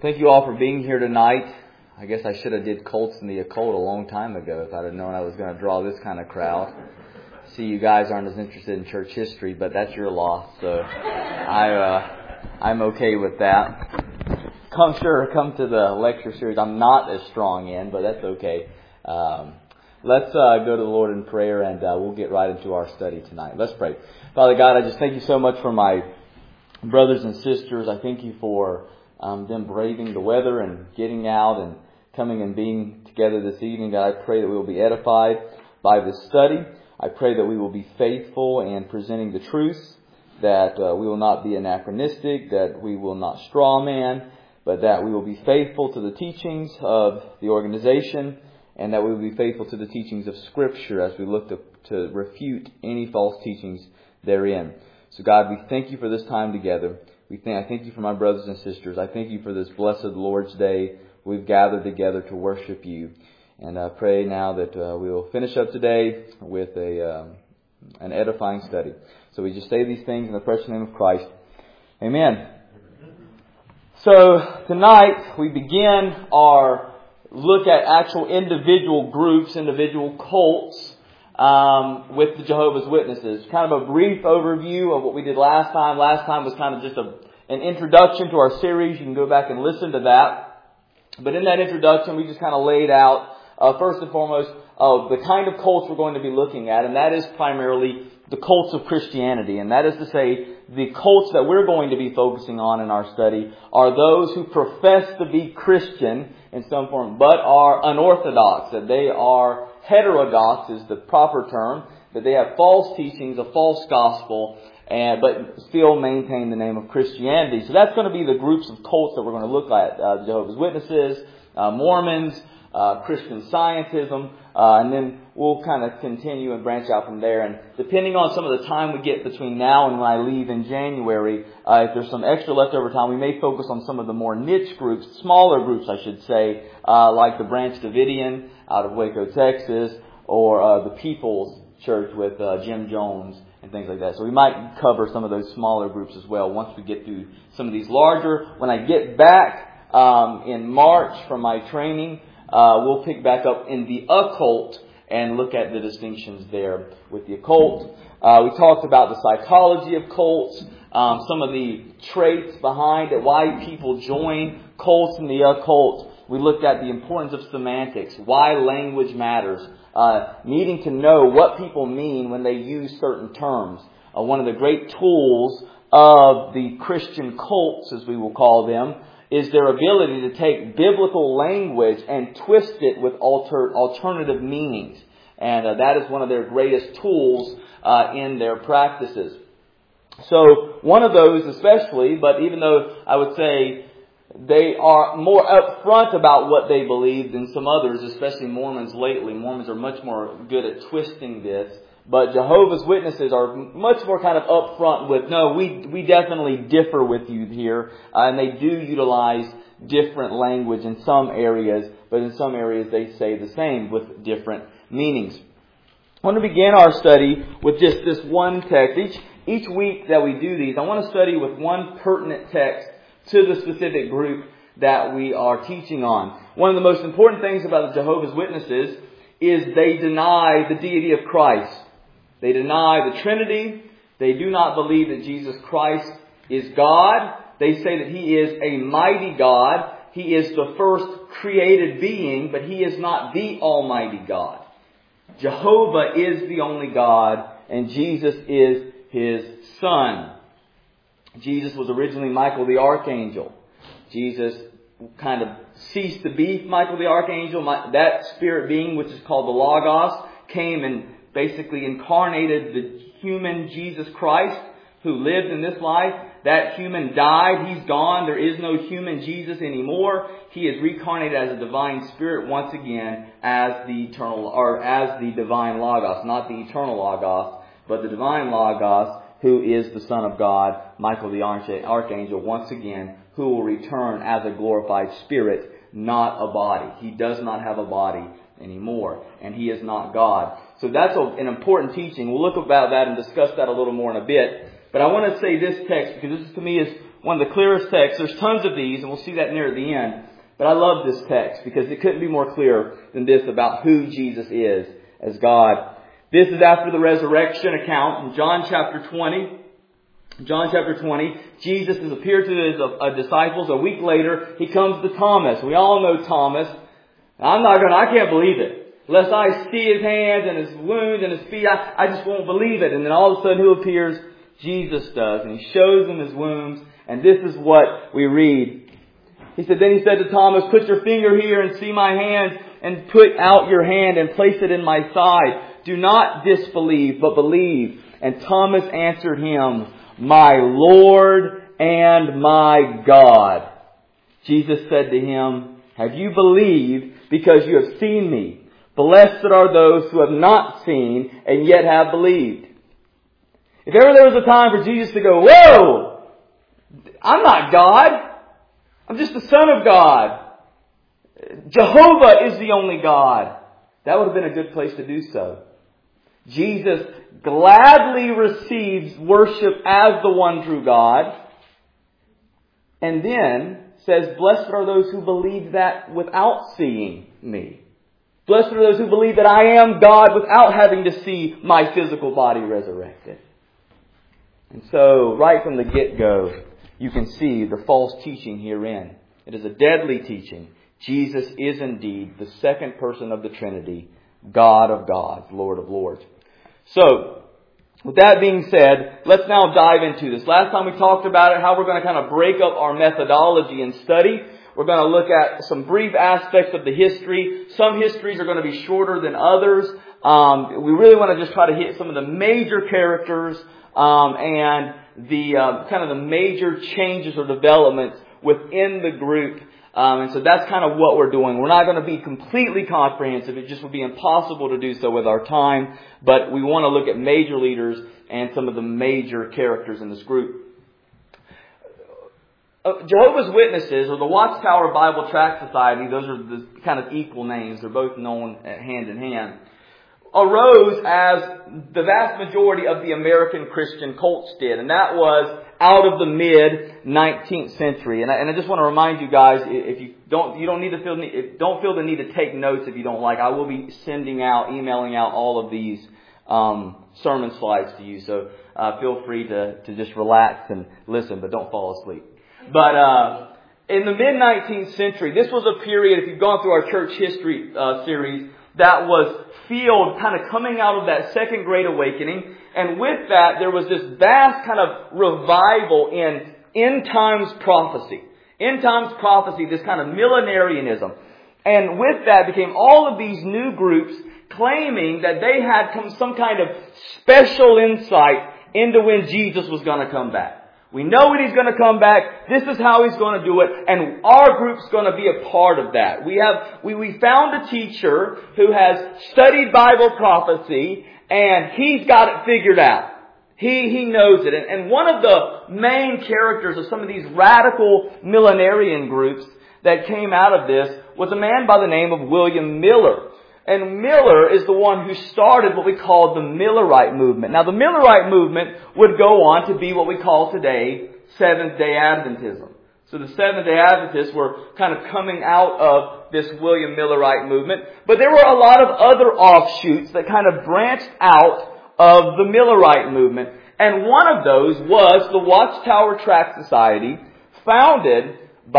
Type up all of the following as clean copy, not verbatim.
Thank you all for being here tonight. I guess I should have did Colts in the Occult a long time ago if I'd have known I was going to draw this kind of crowd. See, you guys aren't as interested in church history, but that's your loss, so I'm okay with that. Come to the lecture series I'm not as strong in, but that's okay. Let's go to the Lord in prayer, and we'll get right into our study tonight. Let's pray. Father God, I just thank you so much for my brothers and sisters. I thank you for them braving the weather and getting out and coming and being together this evening. God, I pray that we will be edified by this study. I pray that we will be faithful in presenting the truth, that we will not be anachronistic, that we will not straw man, but that we will be faithful to the teachings of the organization, and that we will be faithful to the teachings of Scripture as we look to refute any false teachings therein. So God, we thank you for this time together. I thank you for my brothers and sisters. I thank you for this blessed Lord's Day. We've gathered together to worship you. And I pray now that we will finish up today with an edifying study. So we just say these things in the precious name of Christ. Amen. So tonight we begin our look at actual individual groups, individual cults, with the Jehovah's Witnesses. Kind of a brief overview of what we did last time. Last time was kind of just an introduction to our series. You can go back and listen to that. But in that introduction, we just kind of laid out, first and foremost, the kind of cults we're going to be looking at. And that is primarily the cults of Christianity. And that is to say, the cults that we're going to be focusing on in our study are those who profess to be Christian in some form, but are unorthodox, that they are heterodox is the proper term, that they have false teachings, a false gospel, but still maintain the name of Christianity. So that's going to be the groups of cults that we're going to look at. Jehovah's Witnesses, Mormons, Christian Scientism, and then we'll kind of continue and branch out from there. And depending on some of the time we get between now and when I leave in January, if there's some extra leftover time, we may focus on some of the more niche groups, smaller groups I should say, like the Branch Davidian out of Waco, Texas, or the People's Church with Jim Jones and things like that. So we might cover some of those smaller groups as well once we get through some of these larger. When I get back in March from my training, we'll pick back up in the occult and look at the distinctions there with the occult. We talked about the psychology of cults, some of the traits behind it, why people join cults and the occult. We looked at the importance of semantics, why language matters, needing to know what people mean when they use certain terms. One of the great tools of the Christian cults, as we will call them, is their ability to take biblical language and twist it with alternative meanings. And that is one of their greatest tools in their practices. So one of those especially, but even though I would say they are more upfront about what they believe than some others, especially Mormons lately. Mormons are much more good at twisting this. But Jehovah's Witnesses are much more kind of upfront with, no, we definitely differ with you here. And they do utilize different language in some areas, but in some areas they say the same with different meanings. I want to begin our study with just this one text. Each week that we do these, I want to study with one pertinent text to the specific group that we are teaching on. One of the most important things about the Jehovah's Witnesses is they deny the deity of Christ. They deny the Trinity. They do not believe that Jesus Christ is God. They say that He is a mighty God. He is the first created being, but He is not the Almighty God. Jehovah is the only God, and Jesus is His Son. Jesus was originally Michael the Archangel. Jesus kind of ceased to be Michael the Archangel. That spirit being, which is called the Logos, came and basically incarnated the human Jesus Christ who lived in this life. That human died. He's gone. There is no human Jesus anymore. He is reincarnated as a divine spirit once again as the eternal, or as the divine Logos. Not the eternal Logos, but the divine Logos, who is the Son of God, Michael the Archangel, once again, who will return as a glorified spirit, not a body. He does not have a body anymore, and He is not God. So that's an important teaching. We'll look about that and discuss that a little more in a bit. But I want to say this text, because this to me is one of the clearest texts. There's tons of these, and we'll see that near the end. But I love this text because it couldn't be more clear than this about who Jesus is as God. This is after the resurrection account in John chapter 20. John chapter 20, Jesus has appeared to his disciples. A week later, he comes to Thomas. We all know Thomas. I can't believe it. Unless I see his hands and his wounds and his feet, I just won't believe it. And then all of a sudden who appears? Jesus does. And he shows him his wounds. And this is what we read. Then he said to Thomas, "Put your finger here and see my hands, and put out your hand and place it in my side. Do not disbelieve, but believe." And Thomas answered him, "My Lord and my God." Jesus said to him, "Have you believed because you have seen me? Blessed are those who have not seen and yet have believed." If ever there was a time for Jesus to go, "Whoa! I'm not God. I'm just the Son of God. Jehovah is the only God," that would have been a good place to do so. Jesus gladly receives worship as the one true God, and then says, "Blessed are those who believe that without seeing me. Blessed are those who believe that I am God without having to see my physical body resurrected." And so, right from the get-go, you can see the false teaching herein. It is a deadly teaching. Jesus is indeed the second person of the Trinity, God of gods, Lord of lords. So, with that being said, let's now dive into this. Last time we talked about it, how we're going to kind of break up our methodology and study. We're going to look at some brief aspects of the history. Some histories are going to be shorter than others. We really want to just try to hit some of the major characters and the kind of the major changes or developments within the group. And so that's kind of what we're doing. We're not going to be completely comprehensive. It just would be impossible to do so with our time. But we want to look at major leaders and some of the major characters in this group. Jehovah's Witnesses, or the Watchtower Bible Tract Society, those are the kind of equal names. They're both known hand in hand. Arose as the vast majority of the American Christian cults did. And that was out of the mid-19th century. And I just want to remind you guys, if you don't feel the need to take notes if you don't like. I will be emailing out all of these sermon slides to you. So feel free to just relax and listen, but don't fall asleep. But in the mid-19th century, this was a period, if you've gone through our church history series, that was field kind of coming out of that second great awakening. And with that, there was this vast kind of revival in end times prophecy. End times prophecy, this kind of millenarianism. And with that became all of these new groups claiming that they had some kind of special insight into when Jesus was going to come back. We know when He's going to come back. This is how He's going to do it. And our group's going to be a part of that. We found a teacher who has studied Bible prophecy, and he's got it figured out. He knows it. And one of the main characters of some of these radical millenarian groups that came out of this was a man by the name of William Miller. And Miller is the one who started what we call the Millerite movement. Now, the Millerite movement would go on to be what we call today Seventh-day Adventism. So the Seventh-day Adventists were kind of coming out of this William Millerite movement. But there were a lot of other offshoots that kind of branched out of the Millerite movement. And one of those was the Watchtower Tract Society, founded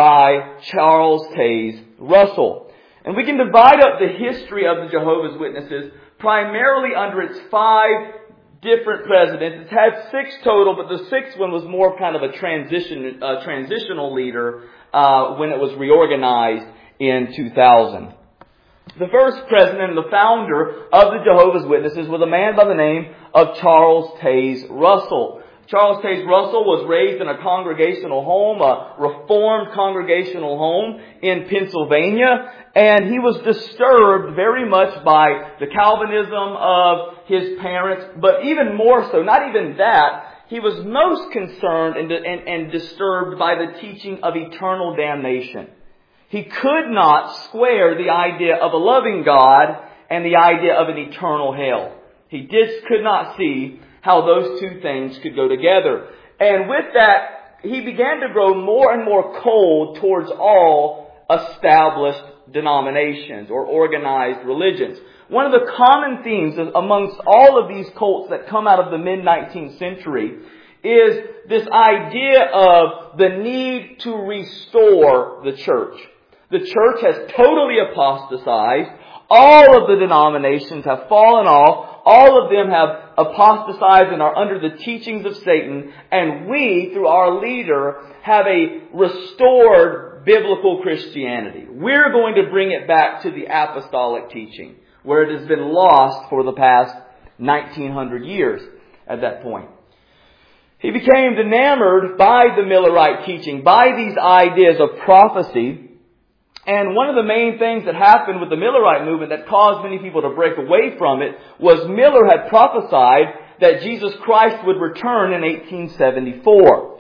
by Charles Taze Russell. And we can divide up the history of the Jehovah's Witnesses primarily under its 5 different presidents. It's had 6 total, but the 6th one was more kind of a transitional leader when it was reorganized in 2000. The first president and the founder of the Jehovah's Witnesses was a man by the name of Charles Taze Russell. Charles Taze Russell was raised in a congregational home, a Reformed congregational home in Pennsylvania, and he was disturbed very much by the Calvinism of his parents, but even more so, not even that, he was most concerned and disturbed by the teaching of eternal damnation. He could not square the idea of a loving God and the idea of an eternal hell. He just could not see how those two things could go together. And with that, he began to grow more and more cold towards all established denominations or organized religions. One of the common themes amongst all of these cults that come out of the mid-19th century is this idea of the need to restore the church. The church has totally apostatized. All of the denominations have fallen off. All of them have apostatized and are under the teachings of Satan. And we, through our leader, have a restored biblical Christianity. We're going to bring it back to the apostolic teaching, where it has been lost for the past 1900 years at that point. He became enamored by the Millerite teaching, by these ideas of prophecy. And one of the main things that happened with the Millerite movement that caused many people to break away from it was Miller had prophesied that Jesus Christ would return in 1874.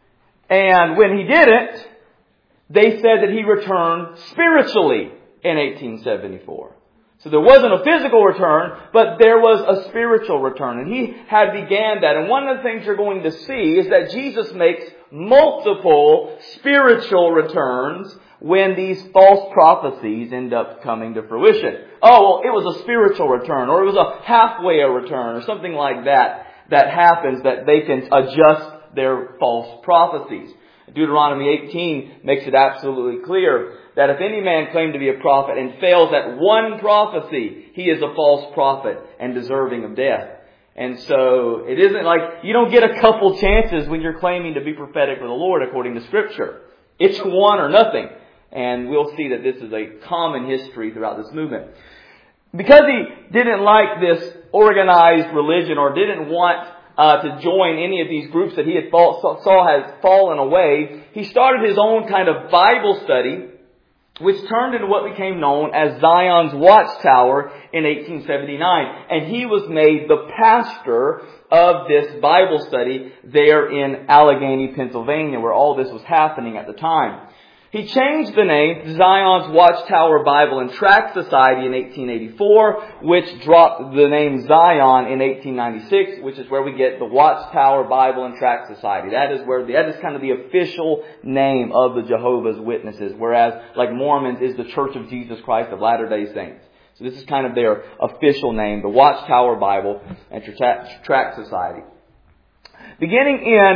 And when he didn't, they said that he returned spiritually in 1874. So there wasn't a physical return, but there was a spiritual return. And he had began that. And one of the things you're going to see is that Jesus makes multiple spiritual returns when these false prophecies end up coming to fruition. Oh, well, it was a spiritual return, or it was a halfway return, or something like that happens that they can adjust their false prophecies. Deuteronomy 18 makes it absolutely clear that if any man claim to be a prophet and fails at one prophecy, he is a false prophet and deserving of death. And so it isn't like you don't get a couple chances when you're claiming to be prophetic for the Lord according to Scripture. It's one or nothing. And we'll see that this is a common history throughout this movement. Because he didn't like this organized religion or didn't want to join any of these groups that he had saw has fallen away, he started his own kind of Bible study, which turned into what became known as Zion's Watchtower in 1879. And he was made the pastor of this Bible study there in Allegheny, Pennsylvania, where all this was happening at the time. He changed the name to Zion's Watchtower Bible and Tract Society in 1884, which dropped the name Zion in 1896, which is where we get the Watchtower Bible and Tract Society. That is kind of the official name of the Jehovah's Witnesses, whereas like Mormons is the Church of Jesus Christ of Latter-day Saints. So this is kind of their official name, the Watchtower Bible and Tract Society. Beginning in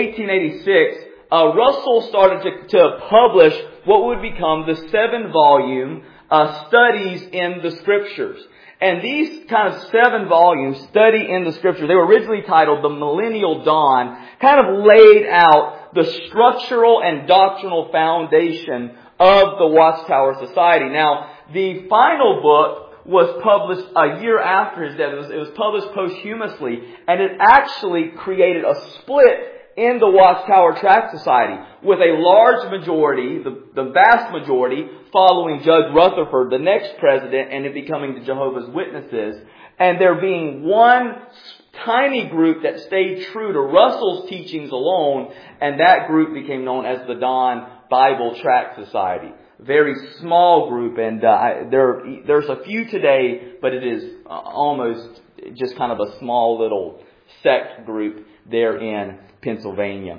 1886, Russell started to publish what would become the 7-volume Studies in the Scriptures. And these kind of 7 volumes, Study in the Scriptures, they were originally titled The Millennial Dawn, kind of laid out the structural and doctrinal foundation of the Watchtower Society. Now, the final book was published a year after his death. It was published posthumously, and it actually created a split in the Watchtower Tract Society, with a large majority, the vast majority, following Judge Rutherford, the next president, and it becoming the Jehovah's Witnesses, and there being one tiny group that stayed true to Russell's teachings alone, and that group became known as the Don Bible Tract Society. Very small group, and there's a few today, but it is almost just kind of a small little sect group there in Pennsylvania.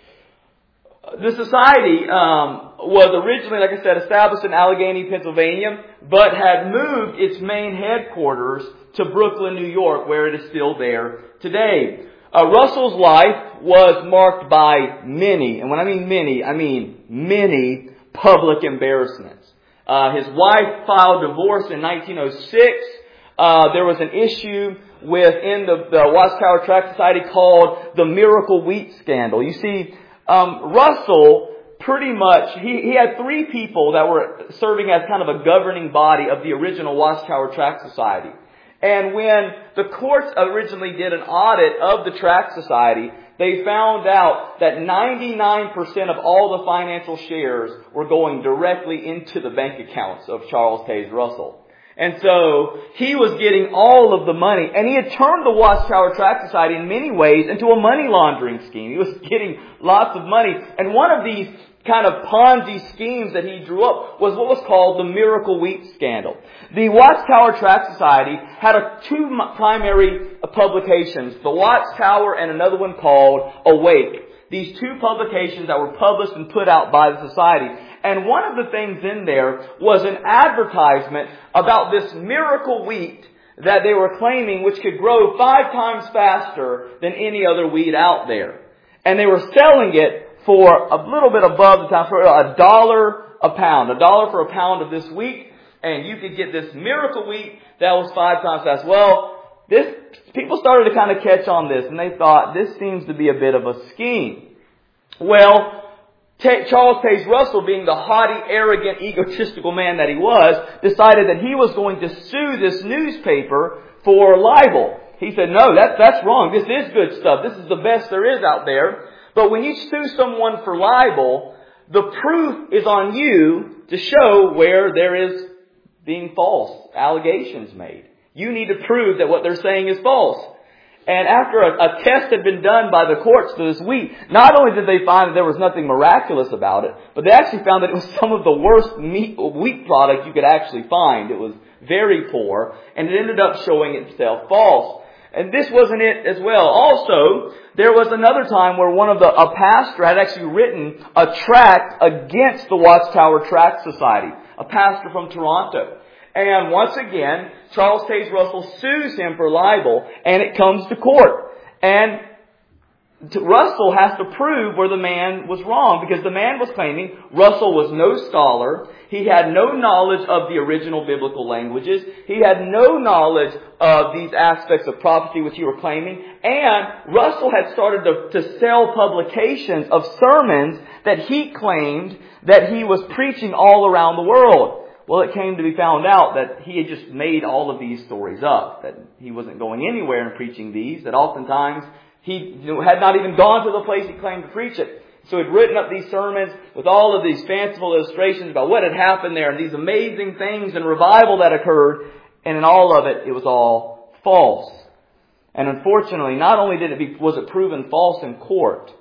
The society was originally, like I said, established in Allegheny, Pennsylvania, but had moved its main headquarters to Brooklyn, New York, where it is still there today. Russell's life was marked by many, and when I mean many public embarrassments. His wife filed divorce in 1906. There was an issue within the Watchtower Tract Society called the Miracle Wheat Scandal. You see, Russell pretty much, he had 3 people that were serving as kind of a governing body of the original Watchtower Tract Society. And when the courts originally did an audit of the Tract Society, they found out that 99% of all the financial shares were going directly into the bank accounts of Charles Taze Russell. And so he was getting all of the money, and he had turned the Watchtower Tract Society in many ways into a money laundering scheme. He was getting lots of money. And one of these kind of Ponzi schemes that he drew up was what was called the Miracle Wheat Scandal. The Watchtower Tract Society had 2 primary publications, the Watchtower and another one called Awake. these two publications that were published and put out by the society. And one of the things in there was an advertisement about this miracle wheat that they were claiming, which could grow 5 times faster than any other wheat out there. And they were selling it for a little bit above the time, for $1 a pound. $1 for a pound of this wheat. And you could get this miracle wheat that was 5 times fast. Well, people started to kind of catch on this, and they thought, this seems to be a bit of a scheme. Well, Charles Taze Russell, being the haughty, arrogant, egotistical man that he was, decided that he was going to sue this newspaper for libel. He said, no, that's wrong. This is good stuff. This is the best there is out there. But when you sue someone for libel, the proof is on you to show where there is being false allegations made. You need to prove that what they're saying is false. And after a test had been done by the courts for this wheat, not only did they find that there was nothing miraculous about it, but they actually found that it was some of the worst wheat product you could actually find. It was very poor, and it ended up showing itself false. And this wasn't it as well. Also, there was another time where a pastor had actually written a tract against the Watchtower Tract Society, a pastor from Toronto. And once again, Charles Taze Russell sues him for libel, and it comes to court. And Russell has to prove where the man was wrong, because the man was claiming Russell was no scholar. He had no knowledge of the original biblical languages. He had no knowledge of these aspects of prophecy which he were claiming. And Russell had started to sell publications of sermons that he claimed that he was preaching all around the world. Well, it came to be found out that he had just made all of these stories up, that he wasn't going anywhere in preaching these, that oftentimes he had not even gone to the place he claimed to preach it. So he'd written up these sermons with all of these fanciful illustrations about what had happened there and these amazing things and revival that occurred. And in all of it, it was all false. And unfortunately, not only was it proven false in court,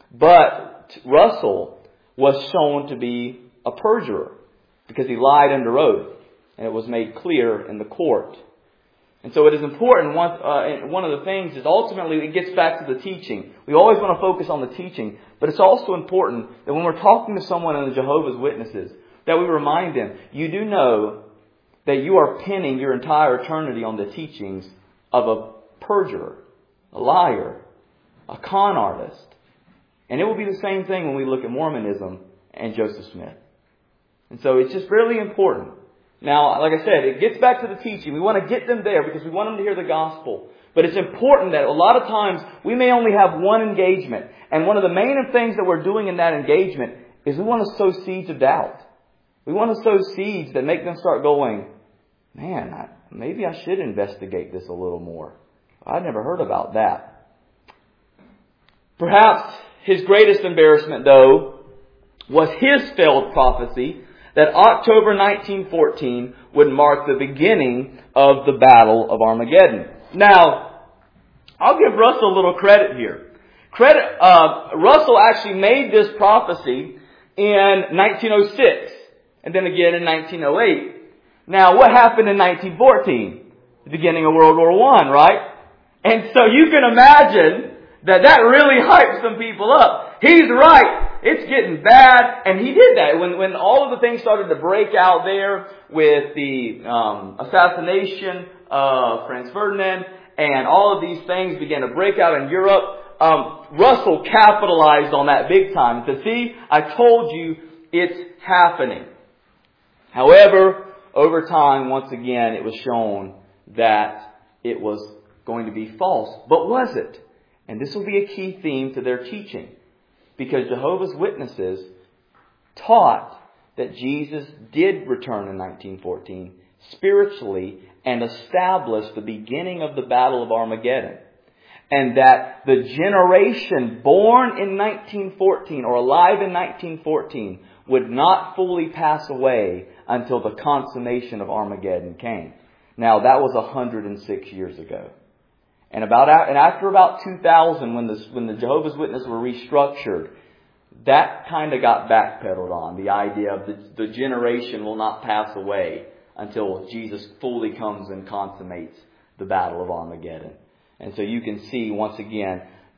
but Russell was shown to be a perjurer, because he lied under oath, and it was made clear in the court. And so it is important, one of the things is ultimately it gets back to the teaching. We always want to focus on the teaching, but it's also important that when we're talking to someone in the Jehovah's Witnesses, that we remind them, you do know that you are pinning your entire eternity on the teachings of a perjurer, a liar, a con artist. And it will be the same thing when we look at Mormonism and Joseph Smith. And so it's just really important. Now, like I said, it gets back to the teaching. We want to get them there because we want them to hear the gospel. But it's important that a lot of times we may only have one engagement. And one of the main things that we're doing in that engagement is we want to sow seeds of doubt. We want to sow seeds that make them start going, man, maybe I should investigate this a little more. I've never heard about that. Perhaps his greatest embarrassment, though, was his failed prophecy that October 1914 would mark the beginning of the Battle of Armageddon. Now, I'll give Russell a little credit here. Russell actually made this prophecy in 1906, and then again in 1908. Now, what happened in 1914? The beginning of World War I, right? And so you can imagine that really hyped some people up. He's right. It's getting bad. And he did that. When all of the things started to break out there with the assassination of Franz Ferdinand and all of these things began to break out in Europe, Russell capitalized on that big time. To see, I told you it's happening. However, over time, once again, it was shown that it was going to be false. But was it? And this will be a key theme to their teaching. Because Jehovah's Witnesses taught that Jesus did return in 1914 spiritually and established the beginning of the Battle of Armageddon. And that the generation born in 1914 or alive in 1914 would not fully pass away until the consummation of Armageddon came. Now, that was 106 years ago. And after about 2000, when the Jehovah's Witnesses were restructured, that kind of got backpedaled on. The idea of the generation will not pass away until Jesus fully comes and consummates the Battle of Armageddon. And so you can see, once again,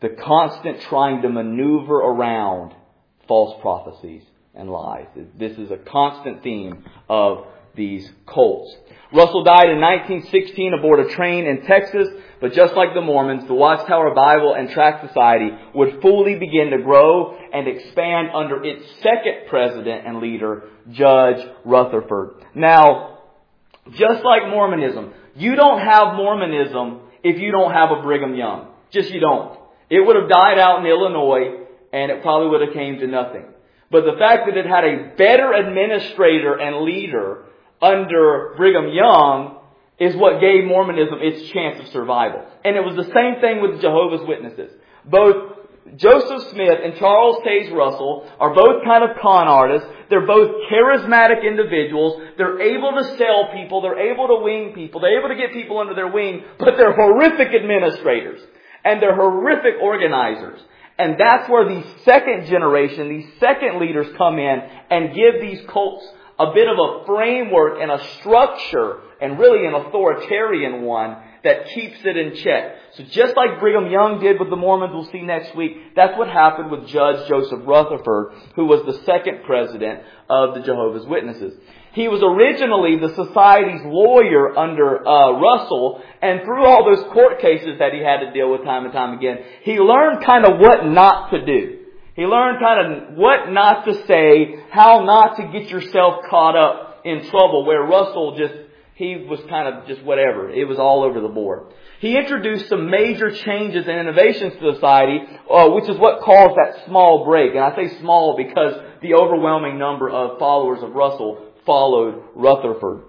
the constant trying to maneuver around false prophecies and lies. This is a constant theme of these cults. Russell died in 1916 aboard a train in Texas, but just like the Mormons, the Watchtower Bible and Tract Society would fully begin to grow and expand under its second president and leader, Judge Rutherford. Now, just like Mormonism, you don't have Mormonism if you don't have a Brigham Young. Just you don't. It would have died out in Illinois, and it probably would have came to nothing. But the fact that it had a better administrator and leader under Brigham Young is what gave Mormonism its chance of survival. And it was the same thing with Jehovah's Witnesses. Both Joseph Smith and Charles Taze Russell are both kind of con artists. They're both charismatic individuals. They're able to sell people. They're able to wing people. They're able to get people under their wing. But they're horrific administrators. And they're horrific organizers. And that's where the second generation, these second leaders come in and give these cults a bit of a framework and a structure, and really an authoritarian one, that keeps it in check. So just like Brigham Young did with the Mormons, we'll see next week, that's what happened with Judge Joseph Rutherford, who was the second president of the Jehovah's Witnesses. He was originally the society's lawyer under Russell, and through all those court cases that he had to deal with time and time again, he learned kind of what not to do. He learned kind of what not to say, how not to get yourself caught up in trouble, where Russell he was kind of just whatever. It was all over the board. He introduced some major changes and innovations to society, which is what caused that small break. And I say small because the overwhelming number of followers of Russell followed Rutherford.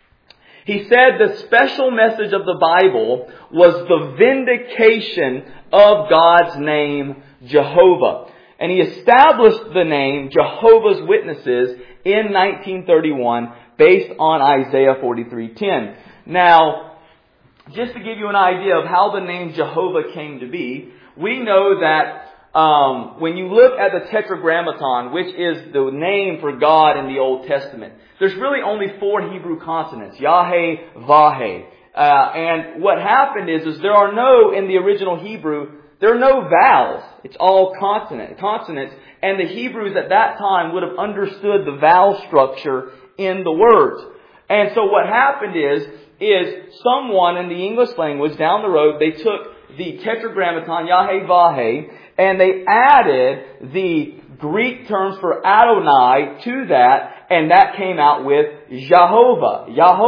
He said the special message of the Bible was the vindication of God's name, Jehovah. And he established the name Jehovah's Witnesses in 1931 based on Isaiah 43:10. Now, just to give you an idea of how the name Jehovah came to be, we know that when you look at the Tetragrammaton, which is the name for God in the Old Testament, there's really only 4 Hebrew consonants, Yahweh, Vaheh. And what happened is there are no, in the original Hebrew, there are no vowels. It's all consonants. And the Hebrews at that time would have understood the vowel structure in the words. And so what happened is someone in the English language down the road, they took the Tetragrammaton, Yahweh, Vaheh, and they added the Greek terms for Adonai to that, and that came out with Jehovah.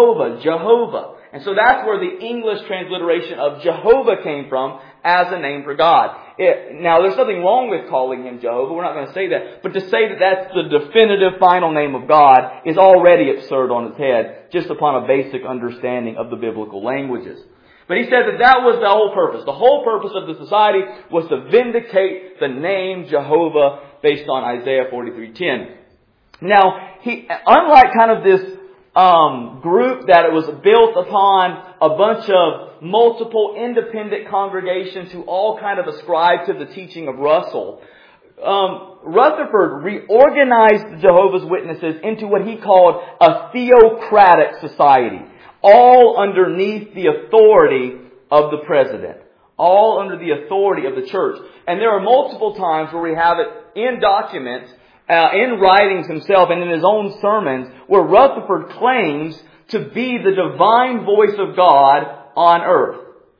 And so that's where the English transliteration of Jehovah came from as a name for God. Now, there's nothing wrong with calling him Jehovah. We're not going to say that. But to say that that's the definitive final name of God is already absurd on its head, just upon a basic understanding of the biblical languages. But he said that was the whole purpose. The whole purpose of the society was to vindicate the name Jehovah based on Isaiah 43:10. Now, unlike kind of this group that it was built upon a bunch of multiple independent congregations who all kind of ascribed to the teaching of Russell, Rutherford reorganized the Jehovah's Witnesses into what he called a theocratic society, all underneath the authority of the president, all under the authority of the church. And there are multiple times where we have it in documents, in writings himself and in his own sermons, where Rutherford claims to be the divine voice of God on earth.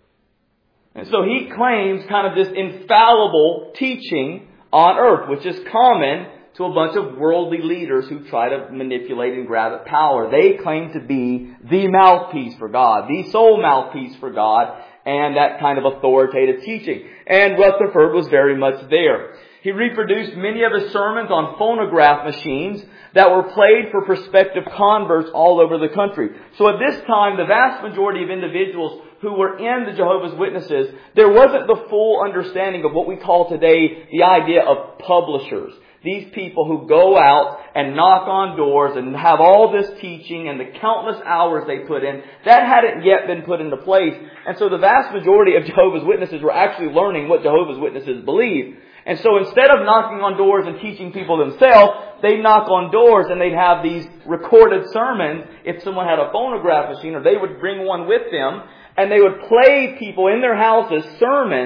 And so he claims kind of this infallible teaching on earth, which is common to a bunch of worldly leaders who try to manipulate and grab at power. They claim to be the mouthpiece for God, the sole mouthpiece for God, and that kind of authoritative teaching. And Rutherford was very much there. He reproduced many of his sermons on phonograph machines that were played for prospective converts all over the country. So at this time, the vast majority of individuals who were in the Jehovah's Witnesses, there wasn't the full understanding of what we call today the idea of publishers. These people who go out and knock on doors and have all this teaching and the countless hours they put in, that hadn't yet been put into place. And so the vast majority of Jehovah's Witnesses were actually learning what Jehovah's Witnesses believed. And so instead of knocking on doors and teaching people themselves, they'd knock on doors and they'd have these recorded sermons if someone had a phonograph machine, or they would bring one with them, and they would play people in their houses sermons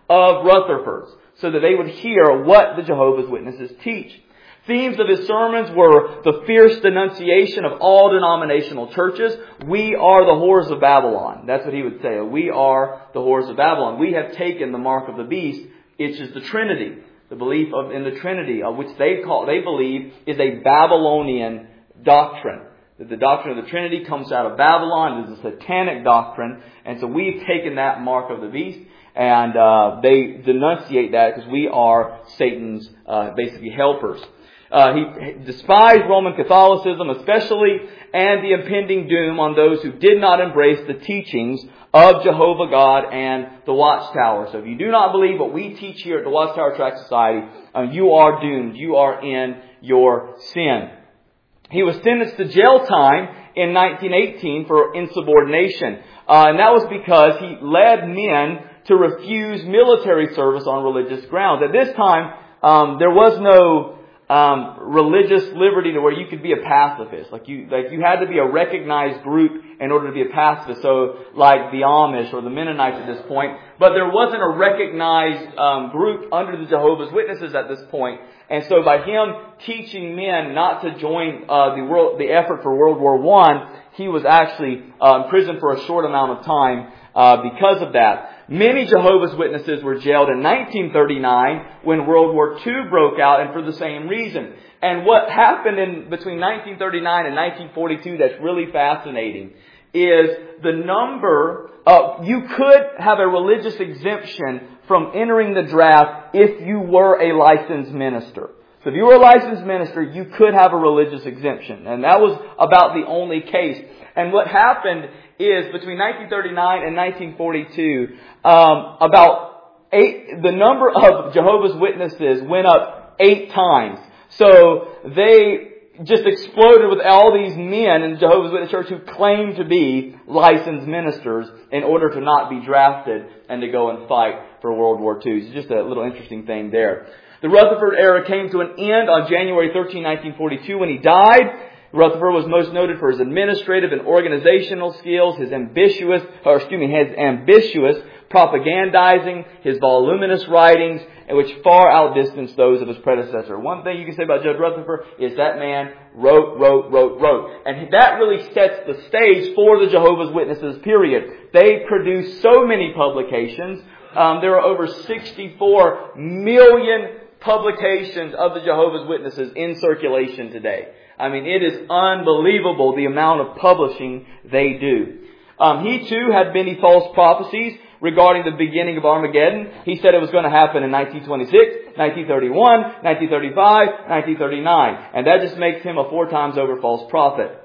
of Rutherford's so that they would hear what the Jehovah's Witnesses teach. Themes of his sermons were the fierce denunciation of all denominational churches. We are the whores of Babylon. That's what he would say. We are the whores of Babylon. We have taken the mark of the beast, which is the Trinity. The belief in the Trinity, which they believe is a Babylonian doctrine. That the doctrine of the Trinity comes out of Babylon. It is a satanic doctrine. And so we've taken that mark of the beast. And they denunciate that because we are Satan's basically helpers. He despised Roman Catholicism especially, and the impending doom on those who did not embrace the teachings of Jehovah God and the Watchtower. So if you do not believe what we teach here at the Watchtower Tract Society, you are doomed. You are in your sin. He was sentenced to jail time in 1918 for insubordination. And that was because he led men to refuse military service on religious grounds. At this time, there was no religious liberty to where you could be a pacifist. Like you had to be a recognized group in order to be a pacifist. So like the Amish or the Mennonites at this point. But there wasn't a recognized group under the Jehovah's Witnesses at this point. And so by him teaching men not to join the effort for World War I, he was actually imprisoned for a short amount of time because of that. Many Jehovah's Witnesses were jailed in 1939 when World War II broke out, and for the same reason. And what happened between 1939 and 1942 that's really fascinating is the number of... You could have a religious exemption from entering the draft if you were a licensed minister. So if you were a licensed minister, you could have a religious exemption. And that was about the only case. And what happened is between 1939 and 1942, the number of Jehovah's Witnesses went up 8 times. So they just exploded with all these men in the Jehovah's Witness Church who claimed to be licensed ministers in order to not be drafted and to go and fight for World War II. It's just a little interesting thing there. The Rutherford era came to an end on January 13, 1942 when he died. Rutherford was most noted for his administrative and organizational skills, his ambitious propagandizing, his voluminous writings, which far outdistanced those of his predecessor. One thing you can say about Judge Rutherford is that man wrote. And that really sets the stage for the Jehovah's Witnesses, period. They produced so many publications. There are over 64 million publications of the Jehovah's Witnesses in circulation today. I mean, it is unbelievable the amount of publishing they do. He too had many false prophecies regarding the beginning of Armageddon. He said it was going to happen in 1926, 1931, 1935, 1939. And that just makes him a 4 times over false prophet.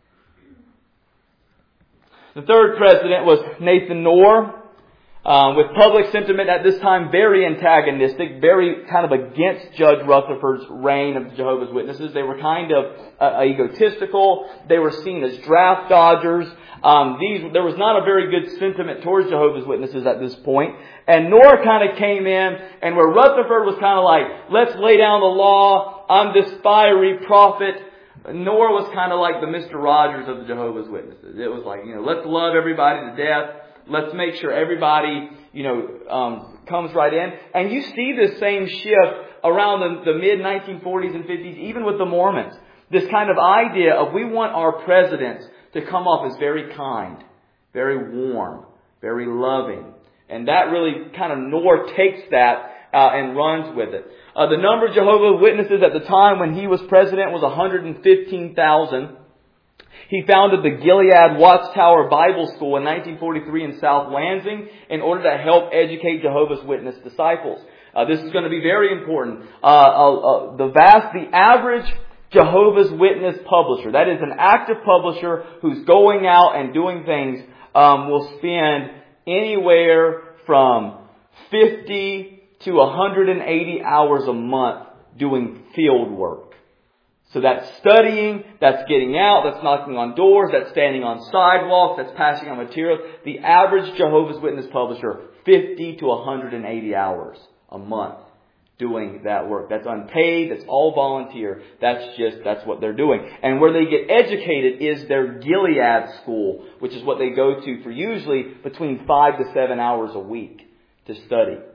The third president was Nathan Knorr. With public sentiment at this time very antagonistic, very kind of against Judge Rutherford's reign of the Jehovah's Witnesses. They were kind of egotistical. They were seen as draft dodgers. There was not a very good sentiment towards Jehovah's Witnesses at this point. And Knorr kind of came in, and where Rutherford was kind of like, let's lay down the law, I'm this fiery prophet. Knorr was kind of like the Mr. Rogers of the Jehovah's Witnesses. It was like, let's love everybody to death. Let's make sure everybody, comes right in. And you see this same shift around the mid-1940s and 50s, even with the Mormons. This kind of idea of we want our presidents to come off as very kind, very warm, very loving. And that really kind of Knorr takes that and runs with it. The number of Jehovah's Witnesses at the time when he was president was 115,000. He founded the Gilead Watchtower Bible School in 1943 in South Lansing in order to help educate Jehovah's Witness disciples. This is going to be very important. The average Jehovah's Witness publisher, that is an active publisher who's going out and doing things, will spend anywhere from 50 to 180 hours a month doing field work. So that's studying, that's getting out, that's knocking on doors, that's standing on sidewalks, that's passing on materials. The average Jehovah's Witness publisher, 50 to 180 hours a month doing that work. That's unpaid, that's all volunteer. That's what they're doing. And where they get educated is their Gilead school, which is what they go to for usually between 5 to 7 hours a week to study.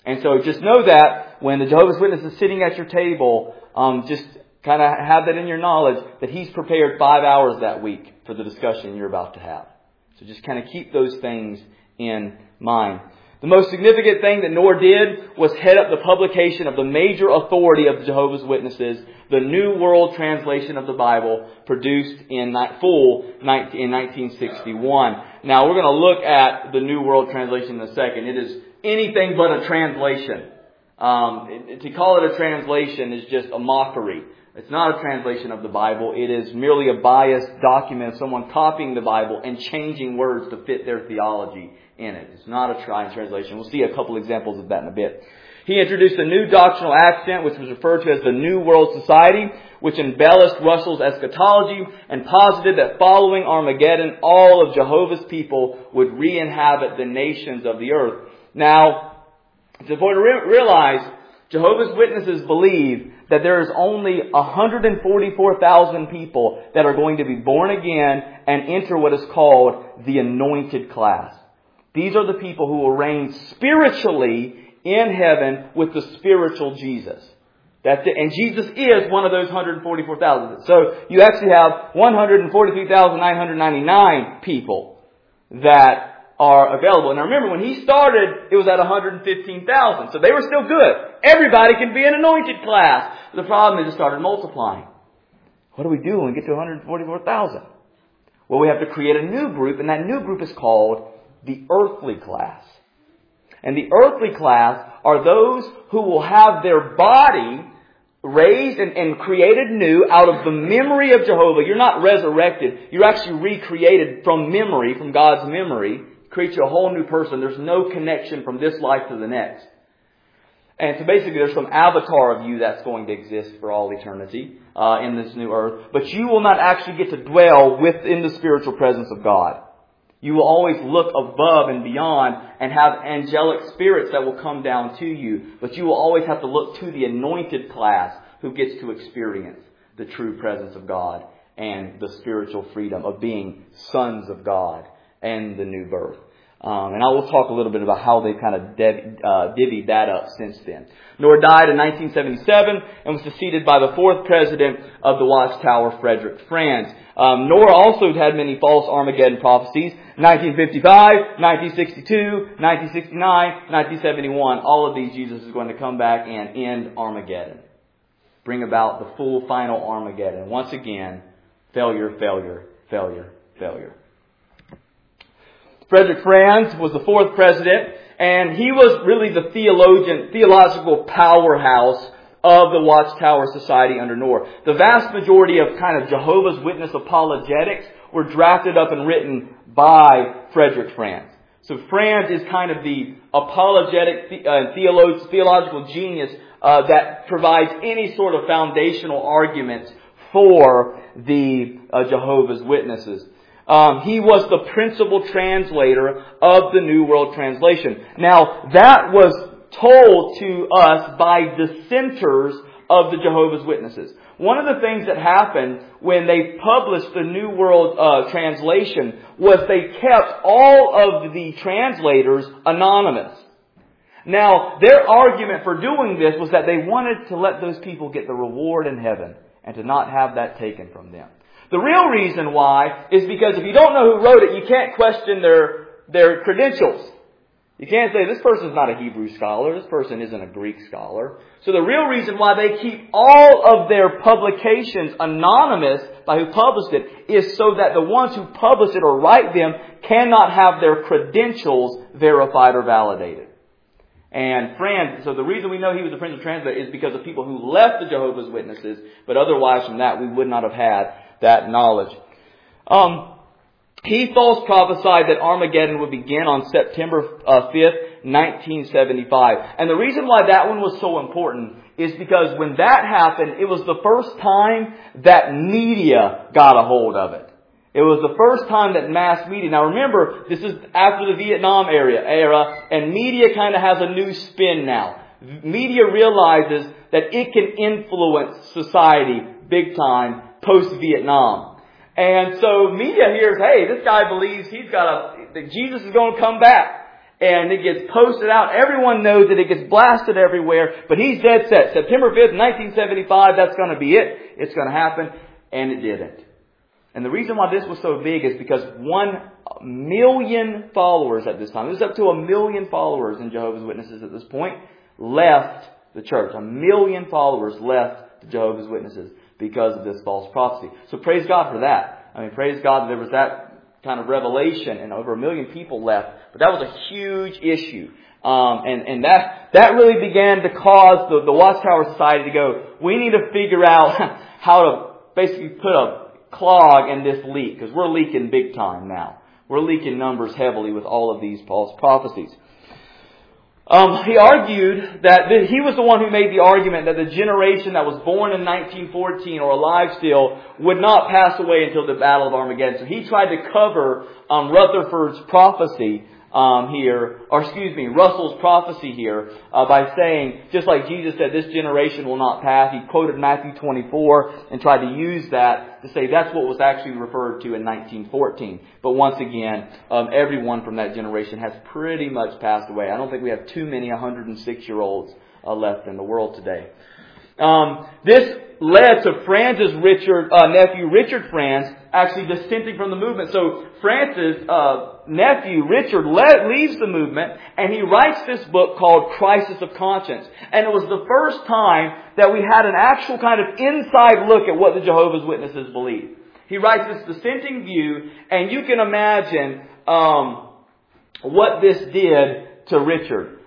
And so just know that when the Jehovah's Witness is sitting at your table, just kind of have that in your knowledge that he's prepared 5 hours that week for the discussion you're about to have. So just kind of keep those things in mind. The most significant thing that Noor did was head up the publication of the major authority of the Jehovah's Witnesses, the New World Translation of the Bible, produced in 1961. Now, we're going to look at the New World Translation in a second. It is anything but a translation. To call it a translation is just a mockery. It's not a translation of the Bible. It is merely a biased document of someone copying the Bible and changing words to fit their theology in it. It's not a translation. We'll see a couple examples of that in a bit. He introduced a new doctrinal accent, which was referred to as the New World Society, which embellished Russell's eschatology and posited that following Armageddon, all of Jehovah's people would re-inhabit the nations of the earth. Now, it's important to realize Jehovah's Witnesses believe that there is only 144,000 people that are going to be born again and enter what is called the anointed class. These are the people who will reign spiritually in heaven with the spiritual Jesus. That's it. And Jesus is one of those 144,000. So you actually have 143,999 people that are available. And remember, when he started, it was at 115,000. So they were still good. Everybody can be an anointed class. The problem is it started multiplying. What do we do when we get to 144,000? Well, we have to create a new group, and that new group is called the earthly class. And the earthly class are those who will have their body raised and created new out of the memory of Jehovah. You're not resurrected. You're actually recreated from memory, from God's memory. Creates you a whole new person. There's no connection from this life to the next. And so basically there's some avatar of you that's going to exist for all eternity in this new earth. But you will not actually get to dwell within the spiritual presence of God. You will always look above and beyond and have angelic spirits that will come down to you. But you will always have to look to the anointed class who gets to experience the true presence of God and the spiritual freedom of being sons of God and the new birth. And I will talk a little bit about how they kind of divvied that up since then. Noor died in 1977 and was succeeded by the fourth president of the Watchtower, Frederick Franz. Noor also had many false Armageddon prophecies. 1955, 1962, 1969, 1971. All of these, Jesus is going to come back and end Armageddon. Bring about the full final Armageddon. Once again, failure, failure, failure, failure. Frederick Franz was the fourth president, and he was really the theological powerhouse of the Watchtower Society under Noor. The vast majority of kind of Jehovah's Witness apologetics were drafted up and written by Frederick Franz. So Franz is kind of the apologetic theological genius that provides any sort of foundational arguments for the Jehovah's Witnesses. He was the principal translator of the New World Translation. Now, that was told to us by dissenters of the Jehovah's Witnesses. One of the things that happened when they published the New World Translation was they kept all of the translators anonymous. Now, their argument for doing this was that they wanted to let those people get the reward in heaven and to not have that taken from them. The real reason why is because if you don't know who wrote it, you can't question their credentials. You can't say, this person's not a Hebrew scholar, this person isn't a Greek scholar. So the real reason why they keep all of their publications anonymous by who published it is so that the ones who publish it or write them cannot have their credentials verified or validated. And Franz, so the reason we know he was the principal translator is because of people who left the Jehovah's Witnesses, but otherwise from that we would not have had that knowledge. He false prophesied that Armageddon would begin on September 5th, 1975. And the reason why that one was so important is because when that happened, it was the first time that media got a hold of it. It was the first time that mass media... Now remember, this is after the Vietnam era, and media kind of has a new spin now. Media realizes that it can influence society big time post-Vietnam. And so media hears, hey, this guy believes that Jesus is going to come back. And it gets posted out. Everyone knows it. It gets blasted everywhere. But he's dead set. September 5th, 1975, that's going to be it. It's going to happen. And it didn't. And the reason why this was so big is because 1 million followers at this time, there's up to 1 million followers in Jehovah's Witnesses at this point, left the church. 1 million followers left the Jehovah's Witnesses because of this false prophecy. So praise God for that. I mean, praise God that there was that kind of revelation and over 1 million people left. But that was a huge issue. And that really began to cause the Watchtower Society to go, we need to figure out how to basically put a clog in this leak, because we're leaking big time now. We're leaking numbers heavily with all of these false prophecies. He argued that he was the one who made the argument that the generation that was born in 1914 or alive still would not pass away until the Battle of Armageddon. So he tried to cover Rutherford's prophecy Russell's prophecy here by saying, just like Jesus said, this generation will not pass. He quoted Matthew 24 and tried to use that to say that's what was actually referred to in 1914. But once again, everyone from that generation has pretty much passed away. I don't think we have too many 106-year-olds left in the world today. This led to Franz's nephew Richard Franz actually dissenting from the movement. So Franz's nephew Richard leaves the movement and he writes this book called Crisis of Conscience. And it was the first time that we had an actual kind of inside look at what the Jehovah's Witnesses believe. He writes this dissenting view, and you can imagine what this did to Richard.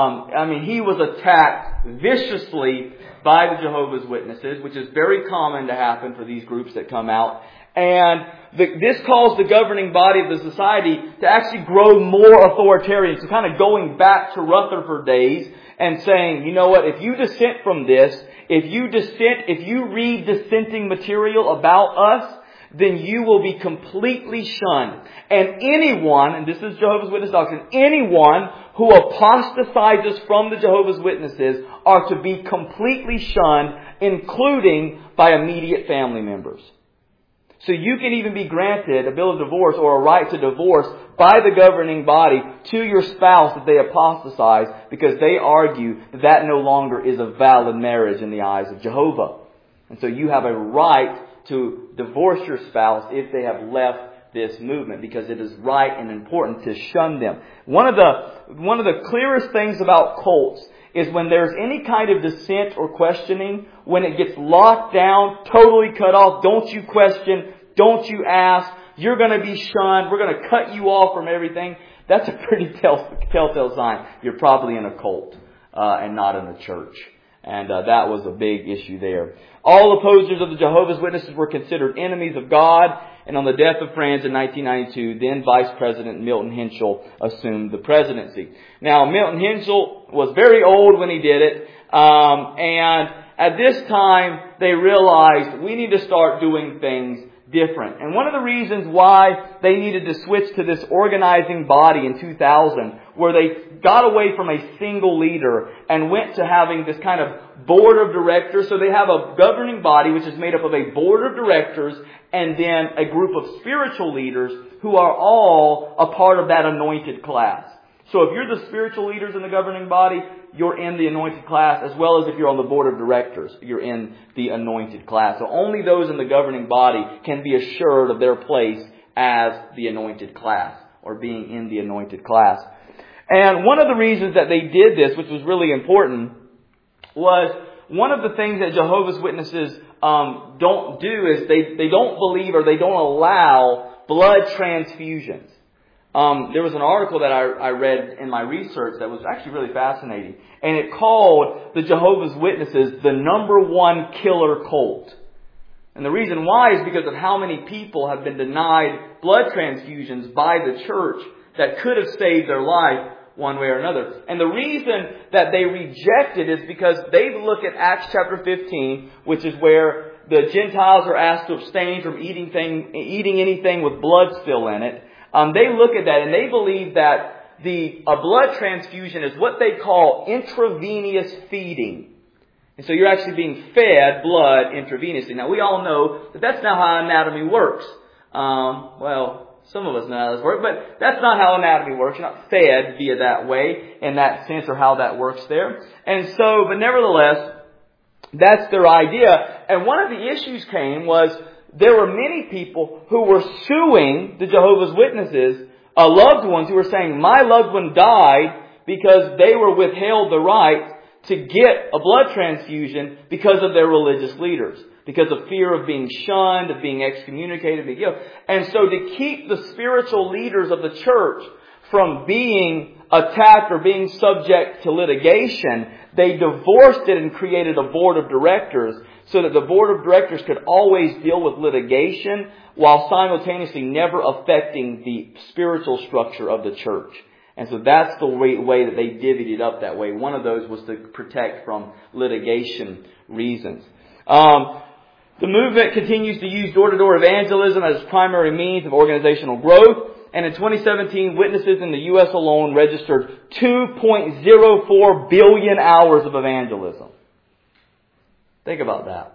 He was attacked viciously by the Jehovah's Witnesses, which is very common to happen for these groups that come out. And this caused the governing body of the society to actually grow more authoritarian. So kind of going back to Rutherford days and saying, you know what, if you dissent from this, if you read dissenting material about us, then you will be completely shunned. And anyone, and this is Jehovah's Witness doctrine, anyone who apostatizes from the Jehovah's Witnesses are to be completely shunned, including by immediate family members. So you can even be granted a bill of divorce or a right to divorce by the governing body to your spouse if they apostatize, because they argue that that no longer is a valid marriage in the eyes of Jehovah. And so you have a right to divorce your spouse if they have left this movement, because it is right and important to shun them. One of the clearest things about cults is when there's any kind of dissent or questioning, when it gets locked down, totally cut off, don't you question, don't you ask, you're going to be shunned, we're going to cut you off from everything. That's a pretty telltale sign you're probably in a cult and not in a church. And that was a big issue there. All opposers of the Jehovah's Witnesses were considered enemies of God. And on the death of Franz in 1992, then Vice President Milton Henschel assumed the presidency. Now, Milton Henschel was very old when he did it. And at this time, they realized we need to start doing things different. And one of the reasons why they needed to switch to this organizing body in 2000, where they got away from a single leader and went to having this kind of board of directors. So they have a governing body which is made up of a board of directors and then a group of spiritual leaders who are all a part of that anointed class. So if you're the spiritual leaders in the governing body, you're in the anointed class, as well as if you're on the board of directors, you're in the anointed class. So only those in the governing body can be assured of their place as the anointed class, or being in the anointed class. And one of the reasons that they did this, which was really important, was one of the things that Jehovah's Witnesses don't do is they don't believe, or they don't allow blood transfusions. There was an article that I read in my research that was actually really fascinating. And it called the Jehovah's Witnesses the #1 killer cult. And the reason why is because of how many people have been denied blood transfusions by the church that could have saved their life one way or another. And the reason that they reject it is because they look at Acts chapter 15, which is where the Gentiles are asked to abstain from eating anything with blood still in it. They look at that and they believe that a blood transfusion is what they call intravenous feeding. And so you're actually being fed blood intravenously. Now we all know that that's not how anatomy works. some of us know how this works, but that's not how anatomy works. You're not fed via that way, in that sense, or how that works there. And so, but nevertheless, that's their idea. And one of the issues was there were many people who were suing the Jehovah's Witnesses, loved ones who were saying, my loved one died because they were withheld the right to get a blood transfusion because of their religious leaders, because of fear of being shunned, of being excommunicated, being killed. And so to keep the spiritual leaders of the church from being attacked or being subject to litigation, they divorced it and created a board of directors so that the board of directors could always deal with litigation while simultaneously never affecting the spiritual structure of the church. And so that's the way that they divvied it up that way. One of those was to protect from litigation reasons. The movement continues to use door-to-door evangelism as its primary means of organizational growth. And in 2017, witnesses in the U.S. alone registered 2.04 billion hours of evangelism. Think about that.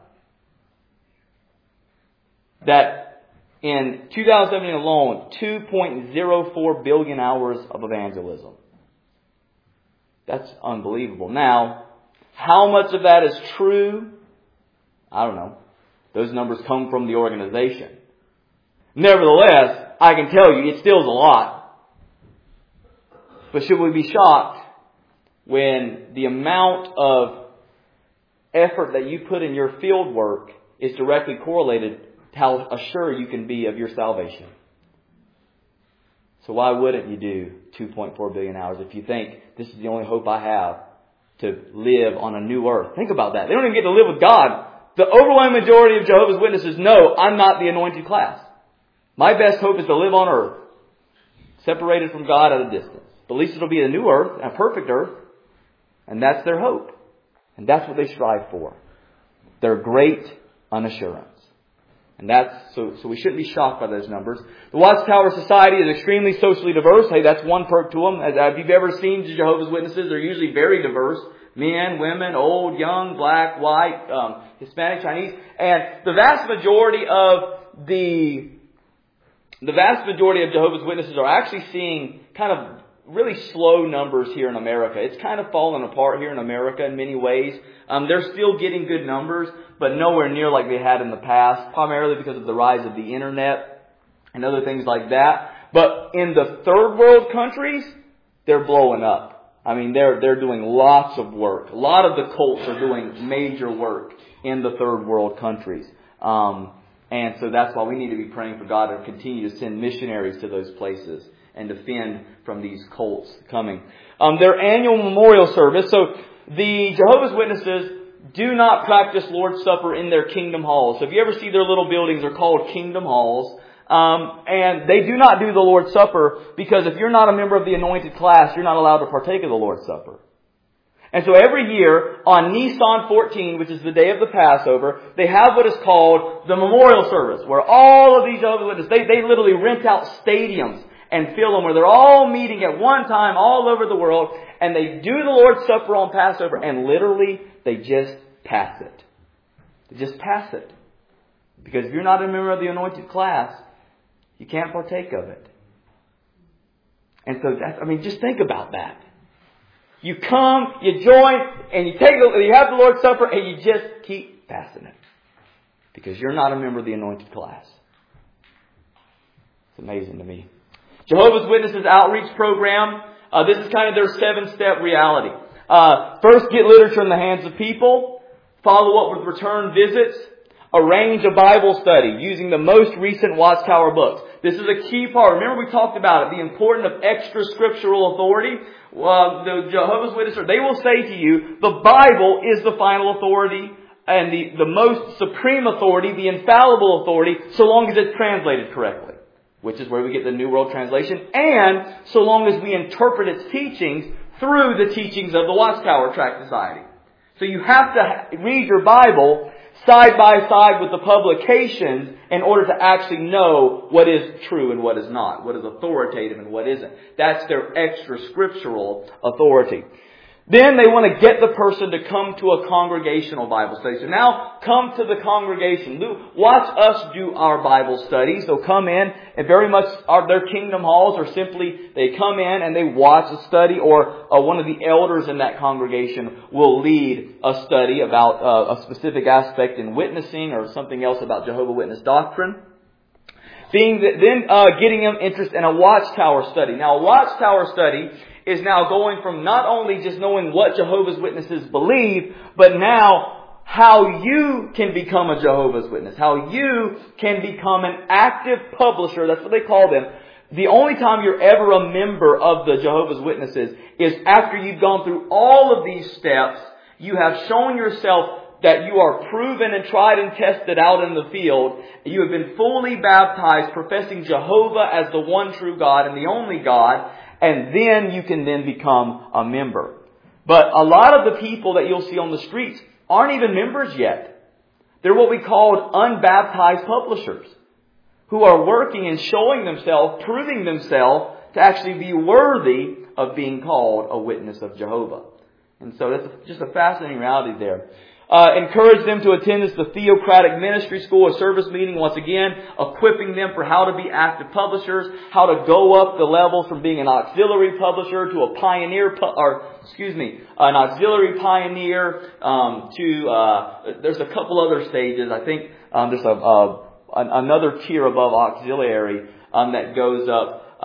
That in 2017 alone, 2.04 billion hours of evangelism. That's unbelievable. Now, how much of that is true? I don't know. Those numbers come from the organization. Nevertheless, I can tell you, it still is a lot. But should we be shocked when the amount of effort that you put in your field work is directly correlated to how assured you can be of your salvation? So why wouldn't you do 2.4 billion hours if you think this is the only hope I have to live on a new earth? Think about that. They don't even get to live with God. The overwhelming majority of Jehovah's Witnesses know I'm not the anointed class. My best hope is to live on earth, separated from God at a distance. But at least it'll be a new earth, a perfect earth. And that's their hope. And that's what they strive for. Their great unassurance. And that's, so we shouldn't be shocked by those numbers. The Watchtower Society is extremely socially diverse. Hey, that's one perk to them. If you've ever seen Jehovah's Witnesses, they're usually very diverse. Men, women, old, young, black, white, Hispanic, Chinese. And the vast majority of Jehovah's Witnesses are actually seeing kind of really slow numbers here in America. It's kind of fallen apart here in America in many ways. They're still getting good numbers, but nowhere near like they had in the past, primarily because of the rise of the internet and other things like that. But in the third world countries, they're blowing up. I mean, they're doing lots of work. A lot of the cults are doing major work in the third world countries. And so that's why we need to be praying for God to continue to send missionaries to those places and defend from these cults coming. Their annual memorial service. So the Jehovah's Witnesses do not practice Lord's Supper in their kingdom halls. So if you ever see their little buildings, they're called kingdom halls. And they do not do the Lord's Supper because if you're not a member of the anointed class, you're not allowed to partake of the Lord's Supper. And so every year on Nisan 14, which is the day of the Passover, they have what is called the memorial service, where all of these Jehovah's Witnesses, they literally rent out stadiums and fill them, where they're all meeting at one time all over the world, and they do the Lord's Supper on Passover, and literally they just pass it. They just pass it. Because if you're not a member of the anointed class, you can't partake of it. And so just think about that. You come, you join, and you have the Lord's Supper, and you just keep passing it. Because you're not a member of the anointed class. It's amazing to me. Jehovah's Witnesses outreach program. This is kind of their 7-step reality. First, get literature in the hands of people. Follow up with return visits. Arrange a Bible study using the most recent Watchtower books. This is a key part. Remember we talked about it, the importance of extra scriptural authority. The Jehovah's Witnesses, they will say to you, the Bible is the final authority and the most supreme authority, the infallible authority, so long as it's translated correctly. Which is where we get the New World Translation. And so long as we interpret its teachings through the teachings of the Watchtower Tract Society. So you have to read your Bible side by side with the publications in order to actually know what is true and what is not, what is authoritative and what isn't. That's their extra scriptural authority. Then they want to get the person to come to a congregational Bible study. So now come to the congregation. Watch us do our Bible studies. They'll come in and very much their kingdom halls are simply they come in and they watch a study, or one of the elders in that congregation will lead a study about a specific aspect in witnessing or something else about Jehovah's Witness doctrine. Getting them interested in a watchtower study. Now a watchtower study is now going from not only just knowing what Jehovah's Witnesses believe, but now how you can become a Jehovah's Witness. How you can become an active publisher. That's what they call them. The only time you're ever a member of the Jehovah's Witnesses is after you've gone through all of these steps. You have shown yourself that you are proven and tried and tested out in the field. You have been fully baptized, professing Jehovah as the one true God and the only God. And then you can then become a member. But a lot of the people that you'll see on the streets aren't even members yet. They're what we call unbaptized publishers, who are working and showing themselves, proving themselves to actually be worthy of being called a witness of Jehovah. And so that's just a fascinating reality there. Encourage them to attend the Theocratic Ministry School, a service meeting, once again, equipping them for how to be active publishers, how to go up the levels from being an auxiliary publisher to a pioneer, an auxiliary pioneer, there's a couple other stages. I think, there's another tier above auxiliary, that goes up,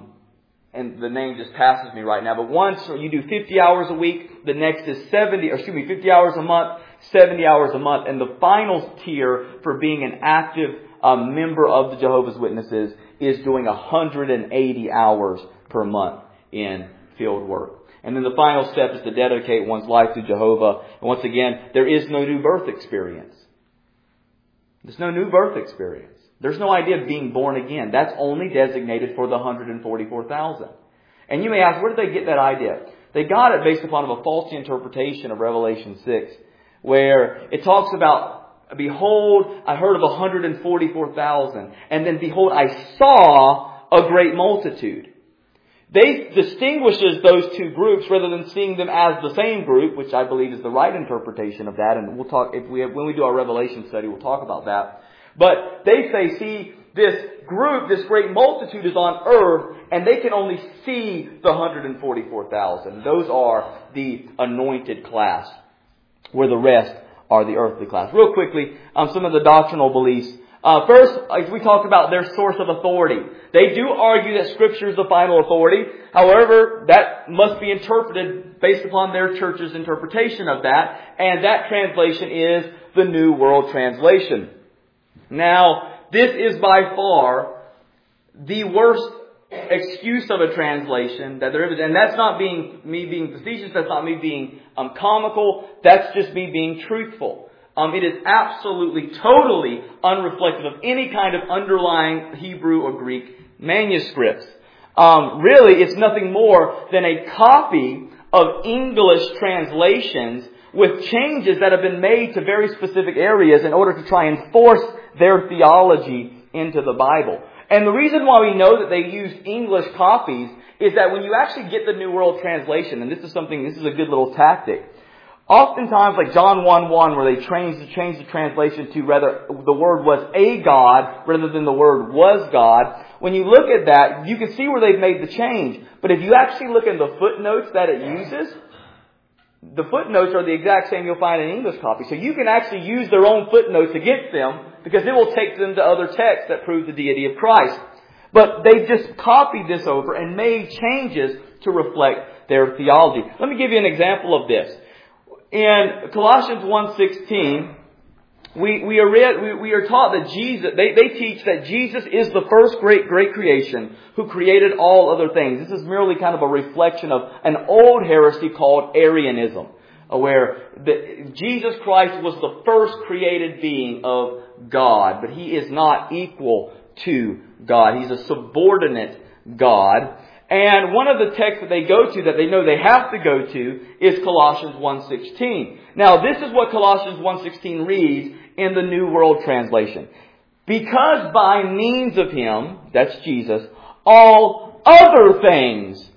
and the name just passes me right now. But once you do 50 hours a week, the next is 50 hours a month, 70 hours a month. And the final tier for being an active member of the Jehovah's Witnesses is doing 180 hours per month in field work. And then the final step is to dedicate one's life to Jehovah. And once again, there is no new birth experience. There's no new birth experience. There's no idea of being born again. That's only designated for the 144,000. And you may ask, where did they get that idea? They got it based upon a faulty interpretation of Revelation 6, where it talks about, behold, I heard of 144,000. And then, behold, I saw a great multitude. They distinguishes those two groups rather than seeing them as the same group, which I believe is the right interpretation of that. And we'll talk, when we do our Revelation study, we'll talk about that. But they say, see, this group, this great multitude is on earth, and they can only see the 144,000. Those are the anointed class, where the rest are the earthly class. Real quickly, some of the doctrinal beliefs. First, as we talked about their source of authority. They do argue that Scripture is the final authority. However, that must be interpreted based upon their church's interpretation of that. And that translation is the New World Translation. Now, this is by far the worst excuse of a translation that there is. And that's not me being facetious. That's not me being comical. That's just me being truthful. It is absolutely, totally unreflective of any kind of underlying Hebrew or Greek manuscripts. Really, it's nothing more than a copy of English translations with changes that have been made to very specific areas in order to try and force their theology into the Bible. And the reason why we know that they used English copies is that when you actually get the New World Translation, and this is a good little tactic. Oftentimes, like John 1:1, where they change the translation to rather the word was a God rather than the word was God. When you look at that, you can see where they've made the change. But if you actually look at the footnotes that it uses, the footnotes are the exact same you'll find in English copy. So you can actually use their own footnotes against them because it will take them to other texts that prove the deity of Christ. But they just copied this over and made changes to reflect their theology. Let me give you an example of this. In Colossians 1:16, we are taught that Jesus, they teach that Jesus is the first great creation who created all other things. This is merely kind of a reflection of an old heresy called Arianism, where Jesus Christ was the first created being of God, but He is not equal to God. He's a subordinate God. And one of the texts that they go to, that they know they have to go to, is Colossians 1:16. Now, this is what Colossians 1:16 reads in the New World Translation. Because by means of Him, that's Jesus, all other things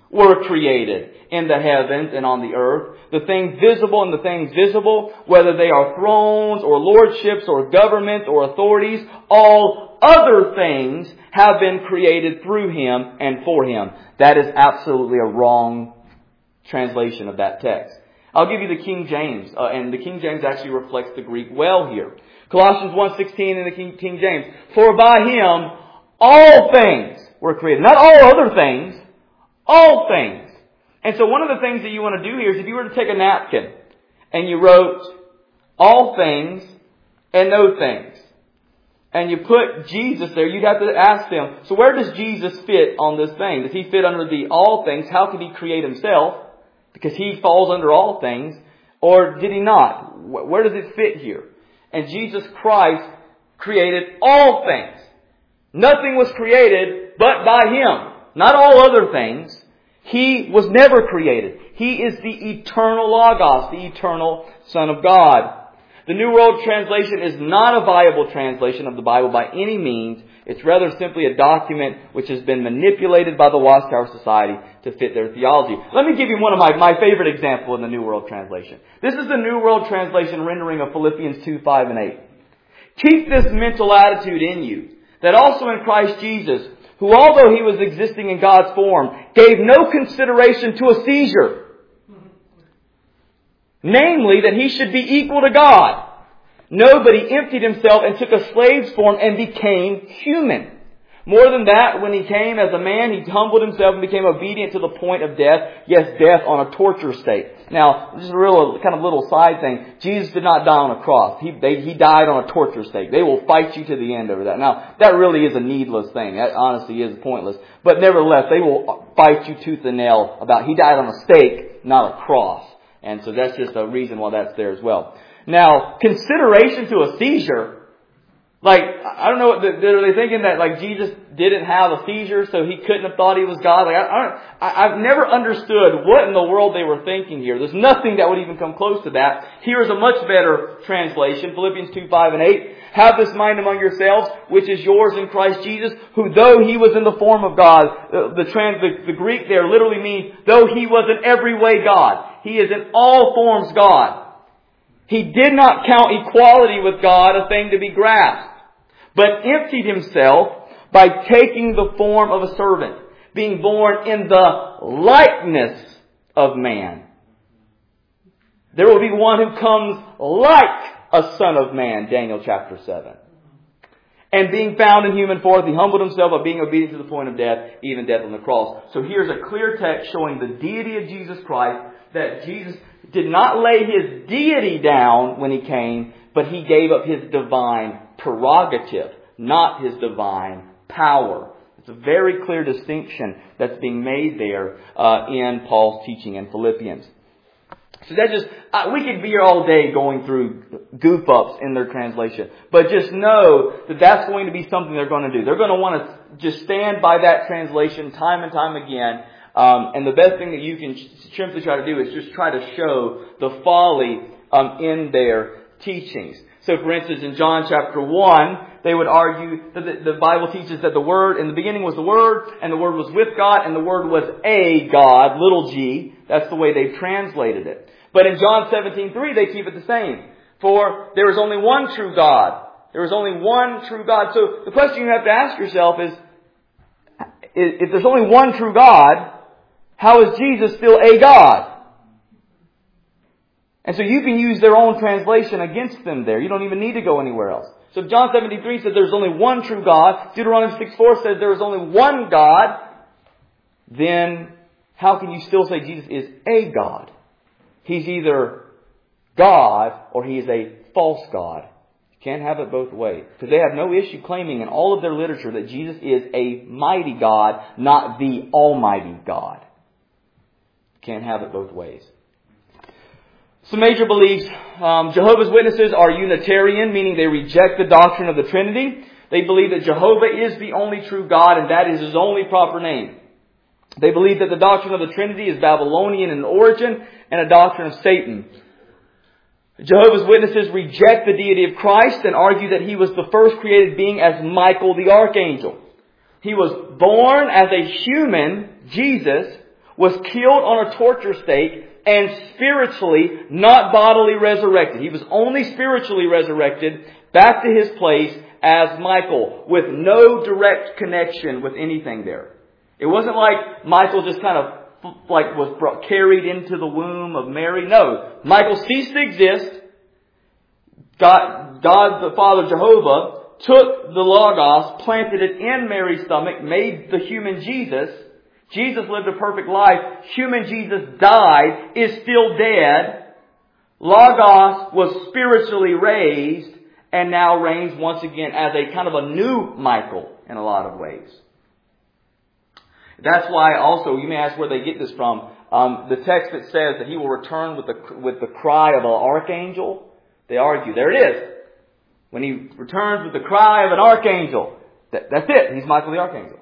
were created in the heavens and on the earth. The things visible and the things visible, whether they are thrones or lordships or governments or authorities, all other things have been created through Him and for Him. That is absolutely a wrong translation of that text. I'll give you the King James, and the King James actually reflects the Greek well here. Colossians 1:16 in the King James. For by Him all things were created. Not all other things, all things. And so one of the things that you want to do here is if you were to take a napkin and you wrote all things and no things, and you put Jesus there, you'd have to ask them, so where does Jesus fit on this thing? Does He fit under the all things? How could He create Himself? Because He falls under all things. Or did He not? Where does it fit here? And Jesus Christ created all things. Nothing was created but by Him. Not all other things. He was never created. He is the eternal Logos, the eternal Son of God. The New World Translation is not a viable translation of the Bible by any means. It's rather simply a document which has been manipulated by the Watchtower Society to fit their theology. Let me give you one of my favorite example in the New World Translation. This is the New World Translation rendering of Philippians 2, 5, and 8. Keep this mental attitude in you, that also in Christ Jesus, who although He was existing in God's form, gave no consideration to a seizure. Namely, that He should be equal to God. No, but He emptied Himself and took a slave's form and became human. More than that, when He came as a man, He humbled Himself and became obedient to the point of death. Yes, death on a torture state. Now, just a real kind of little side thing. Jesus did not die on a cross. He died on a torture stake. They will fight you to the end over that. Now, that really is a needless thing. That honestly is pointless. But nevertheless, they will fight you tooth and nail about He died on a stake, not a cross. And so that's just a reason why that's there as well. Now, consideration to a seizure, like, I don't know, are they thinking that like Jesus didn't have a seizure so He couldn't have thought He was God? Like, I've never understood what in the world they were thinking here. There's nothing that would even come close to that. Here is a much better translation, Philippians 2, 5, and 8. Have this mind among yourselves, which is yours in Christ Jesus, who though He was in the form of God, the Greek there literally means, though He was in every way God. He is in all forms God. He did not count equality with God a thing to be grasped, but emptied Himself by taking the form of a servant, being born in the likeness of man. There will be one who comes like a son of man, Daniel chapter 7. And being found in human form, He humbled Himself by being obedient to the point of death, even death on the cross. So here's a clear text showing the deity of Jesus Christ, that Jesus did not lay His deity down when He came, but He gave up His divine prerogative, not His divine power. It's a very clear distinction that's being made there in Paul's teaching in Philippians. So that just, we could be here all day going through goof ups in their translation. But just know that that's going to be something they're going to do. They're going to want to just stand by that translation time and time again. And the best thing that you can simply try to do is just try to show the folly in their teachings. So for instance, in John chapter 1, they would argue that the Bible teaches that the Word, in the beginning was the Word, and the Word was with God, and the Word was a God, little g. That's the way they translated it. But in John 17:3, they keep it the same. For there is only one true God. There is only one true God. So the question you have to ask yourself is, if there's only one true God, how is Jesus still a God? And so you can use their own translation against them there. You don't even need to go anywhere else. So if John 17:3 says there's only one true God, Deuteronomy 6:4 says there is only one God, then how can you still say Jesus is a God? He's either God or He is a false God. You can't have it both ways. Because they have no issue claiming in all of their literature that Jesus is a mighty God, not the almighty God. You can't have it both ways. Some major beliefs. Jehovah's Witnesses are Unitarian, meaning they reject the doctrine of the Trinity. They believe that Jehovah is the only true God and that is His only proper name. They believe that the doctrine of the Trinity is Babylonian in origin and a doctrine of Satan. Jehovah's Witnesses reject the deity of Christ and argue that He was the first created being as Michael the Archangel. He was born as a human, Jesus, was killed on a torture stake, and spiritually, not bodily resurrected. He was only spiritually resurrected back to his place as Michael, with no direct connection with anything there. It wasn't like Michael just kind of was carried into the womb of Mary. No, Michael ceased to exist. God the Father, Jehovah, took the Logos, planted it in Mary's stomach, made the human Jesus. Jesus lived a perfect life. Human Jesus died, is still dead. Logos was spiritually raised, and now reigns once again as a kind of a new Michael in a lot of ways. That's why also, you may ask where they get this from. The text that says that he will return with the cry of an archangel, they argue, there it is. When he returns with the cry of an archangel, that's it. He's Michael the archangel.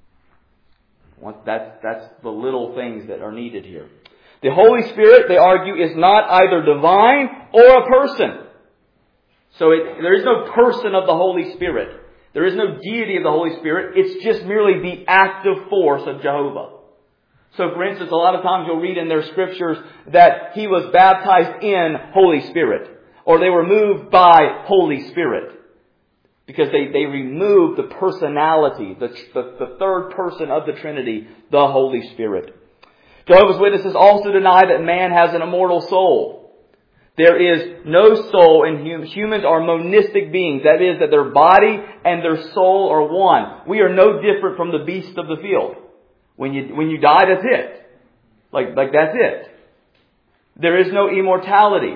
That's the little things that are needed here. The Holy Spirit, they argue, is not either divine or a person. So there is no person of the Holy Spirit. There is no deity of the Holy Spirit. It's just merely the active force of Jehovah. So for instance, a lot of times you'll read in their scriptures that he was baptized in Holy Spirit, or they were moved by Holy Spirit. Because they removed the personality, the third person of the Trinity, the Holy Spirit. Jehovah's Witnesses also deny that man has an immortal soul. There is no soul in humans. Humans are monistic beings. That is, that their body and their soul are one. We are no different from the beasts of the field. When you die, that's it. Like that's it. There is no immortality.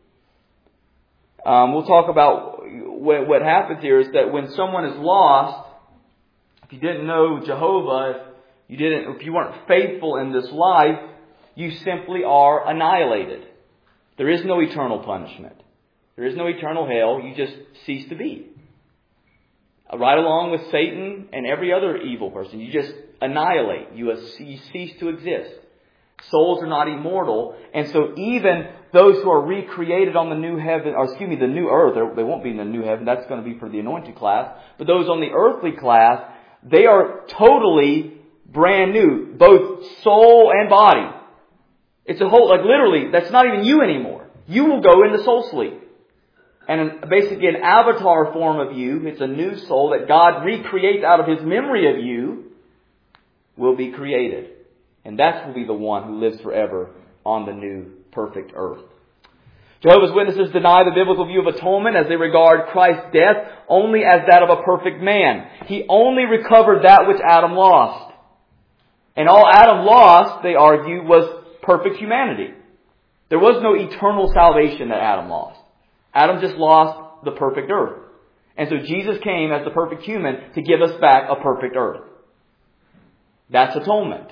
We'll talk about what happens here is that when someone is lost, if you didn't know Jehovah, if you weren't faithful in this life, you simply are annihilated. There is no eternal punishment. There is no eternal hell. You just cease to be. Right along with Satan and every other evil person. You just annihilate. You cease to exist. Souls are not immortal. And so even those who are recreated on the new heaven, the new earth, they won't be in the new heaven. That's going to be for the anointed class. But those on the earthly class, they are totally brand new. Both soul and body. It's a whole, literally, that's not even you anymore. You will go into soul sleep. And basically an avatar form of you, it's a new soul that God recreates out of His memory of you, will be created. And that will be the one who lives forever on the new perfect earth. Jehovah's Witnesses deny the biblical view of atonement as they regard Christ's death only as that of a perfect man. He only recovered that which Adam lost. And all Adam lost, they argue, was perfect humanity. There was no eternal salvation that Adam lost. Adam just lost the perfect earth. And so Jesus came as the perfect human to give us back a perfect earth. That's atonement.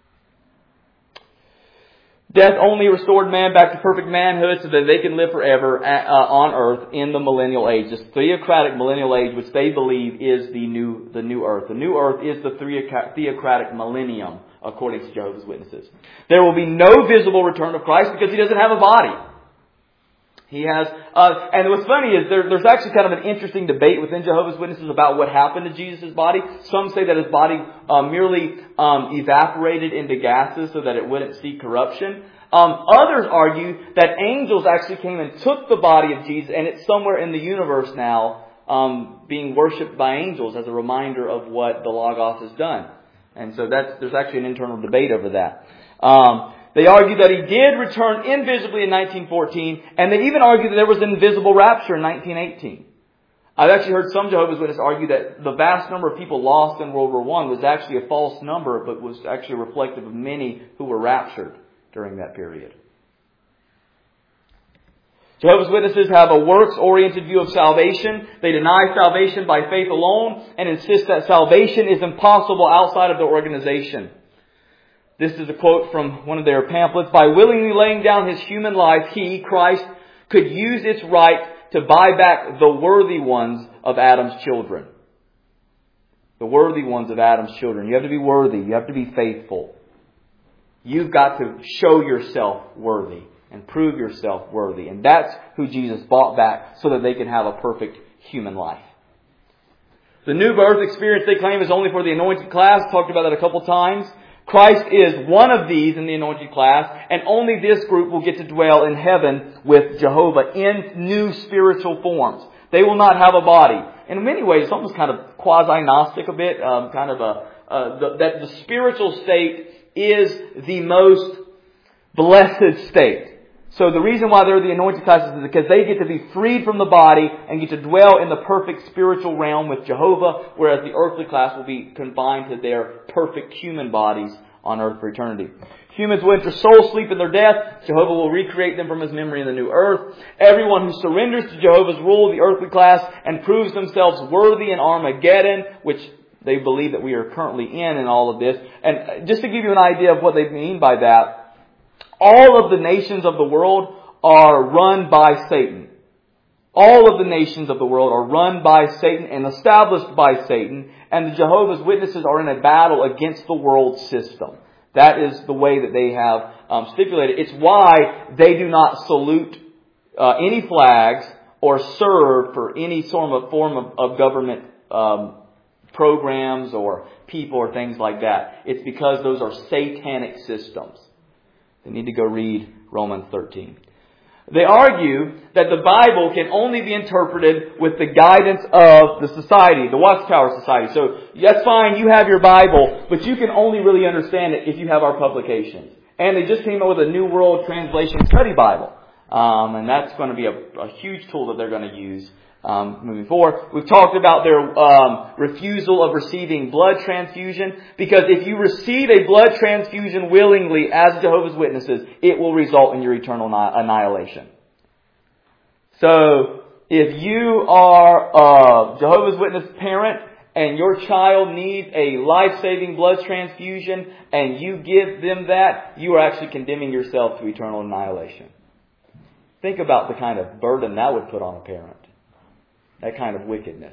Death only restored man back to perfect manhood so that they can live forever on earth in the millennial age. This theocratic millennial age, which they believe is the new earth. The new earth is the theocratic millennium, according to Jehovah's Witnesses. There will be no visible return of Christ because He doesn't have a body. He has, and what's funny is there's actually kind of an interesting debate within Jehovah's Witnesses about what happened to Jesus' body. Some say that His body merely evaporated into gases so that it wouldn't see corruption. Others argue that angels actually came and took the body of Jesus, and it's somewhere in the universe now being worshipped by angels as a reminder of what the Logos has done. And so there's actually an internal debate over that. They argue that He did return invisibly in 1914, and they even argue that there was an invisible rapture in 1918. I've actually heard some Jehovah's Witnesses argue that the vast number of people lost in World War I was actually a false number, but was actually reflective of many who were raptured during that period. Jehovah's Witnesses have a works-oriented view of salvation. They deny salvation by faith alone and insist that salvation is impossible outside of the organization. This is a quote from one of their pamphlets. By willingly laying down His human life, He, Christ, could use its right to buy back the worthy ones of Adam's children. The worthy ones of Adam's children. You have to be worthy. You have to be faithful. You've got to show yourself worthy and prove yourself worthy. And that's who Jesus bought back so that they can have a perfect human life. The new birth experience they claim is only for the anointed class. Talked about that a couple times. Christ is one of these in the anointed class, and only this group will get to dwell in heaven with Jehovah in new spiritual forms. They will not have a body. In many ways, it's almost kind of quasi-Gnostic a bit, that the spiritual state is the most blessed state. So the reason why they're the anointed classes is because they get to be freed from the body and get to dwell in the perfect spiritual realm with Jehovah, whereas the earthly class will be confined to their perfect human bodies on earth for eternity. Humans will enter soul sleep in their death. Jehovah will recreate them from His memory in the new earth. Everyone who surrenders to Jehovah's rule of the earthly class and proves themselves worthy in Armageddon, which they believe that we are currently in all of this. And just to give you an idea of what they mean by that, all of the nations of the world are run by Satan. All of the nations of the world are run by Satan and established by Satan. And the Jehovah's Witnesses are in a battle against the world system. That is the way that they have stipulated. It's why they do not salute any flags or serve for any form of government programs or people or things like that. It's because those are satanic systems. They need to go read Romans 13. They argue that the Bible can only be interpreted with the guidance of the society, the Watchtower Society. So that's fine, you have your Bible, but you can only really understand it if you have our publications. And they just came up with a New World Translation Study Bible. And that's going to be a huge tool that they're going to use moving forward. We've talked about their refusal of receiving blood transfusion, because if you receive a blood transfusion willingly as Jehovah's Witnesses, it will result in your eternal annihilation. So if you are a Jehovah's Witness parent and your child needs a life-saving blood transfusion and you give them that, you are actually condemning yourself to eternal annihilation. Think about the kind of burden that would put on a parent. That kind of wickedness.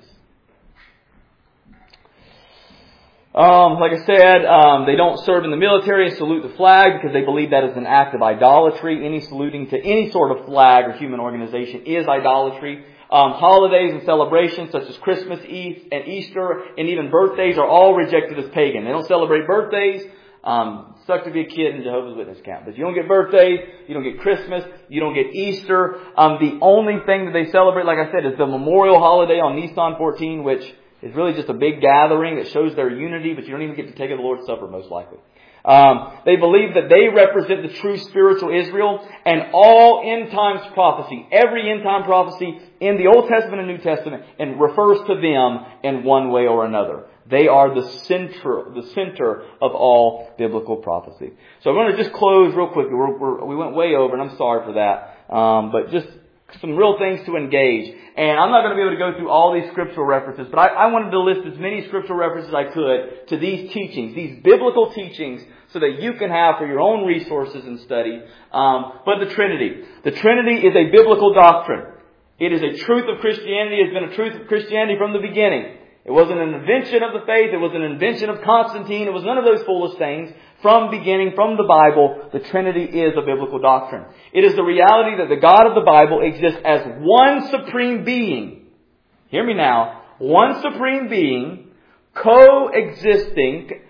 Like I said, they don't serve in the military and salute the flag because they believe that is an act of idolatry. Any saluting to any sort of flag or human organization is idolatry. Holidays and celebrations such as Christmas, Eve, and Easter, and even birthdays are all rejected as pagan. They don't celebrate birthdays. Sucks to be a kid in Jehovah's Witness camp. But you don't get birthdays, you don't get Christmas, you don't get Easter. The only thing that they celebrate, like I said, is the memorial holiday on Nisan 14, which is really just a big gathering that shows their unity, but you don't even get to take the Lord's Supper, most likely. They believe that they represent the true spiritual Israel, and all end times prophecy, every end time prophecy in the Old Testament and New Testament, and refers to them in one way or another. They are the center of all biblical prophecy. So I'm going to just close real quickly. We went way over, and I'm sorry for that. But just some real things to engage. And I'm not going to be able to go through all these scriptural references, but I wanted to list as many scriptural references as I could to these teachings, these biblical teachings, so that you can have for your own resources and study. But the Trinity. The Trinity is a biblical doctrine. It is a truth of Christianity. It has been a truth of Christianity from the beginning. It wasn't an invention of the faith. It was an invention of Constantine. It was none of those foolish things. From beginning, from the Bible, the Trinity is a biblical doctrine. It is the reality that the God of the Bible exists as one supreme being. Hear me now. One supreme being, consisting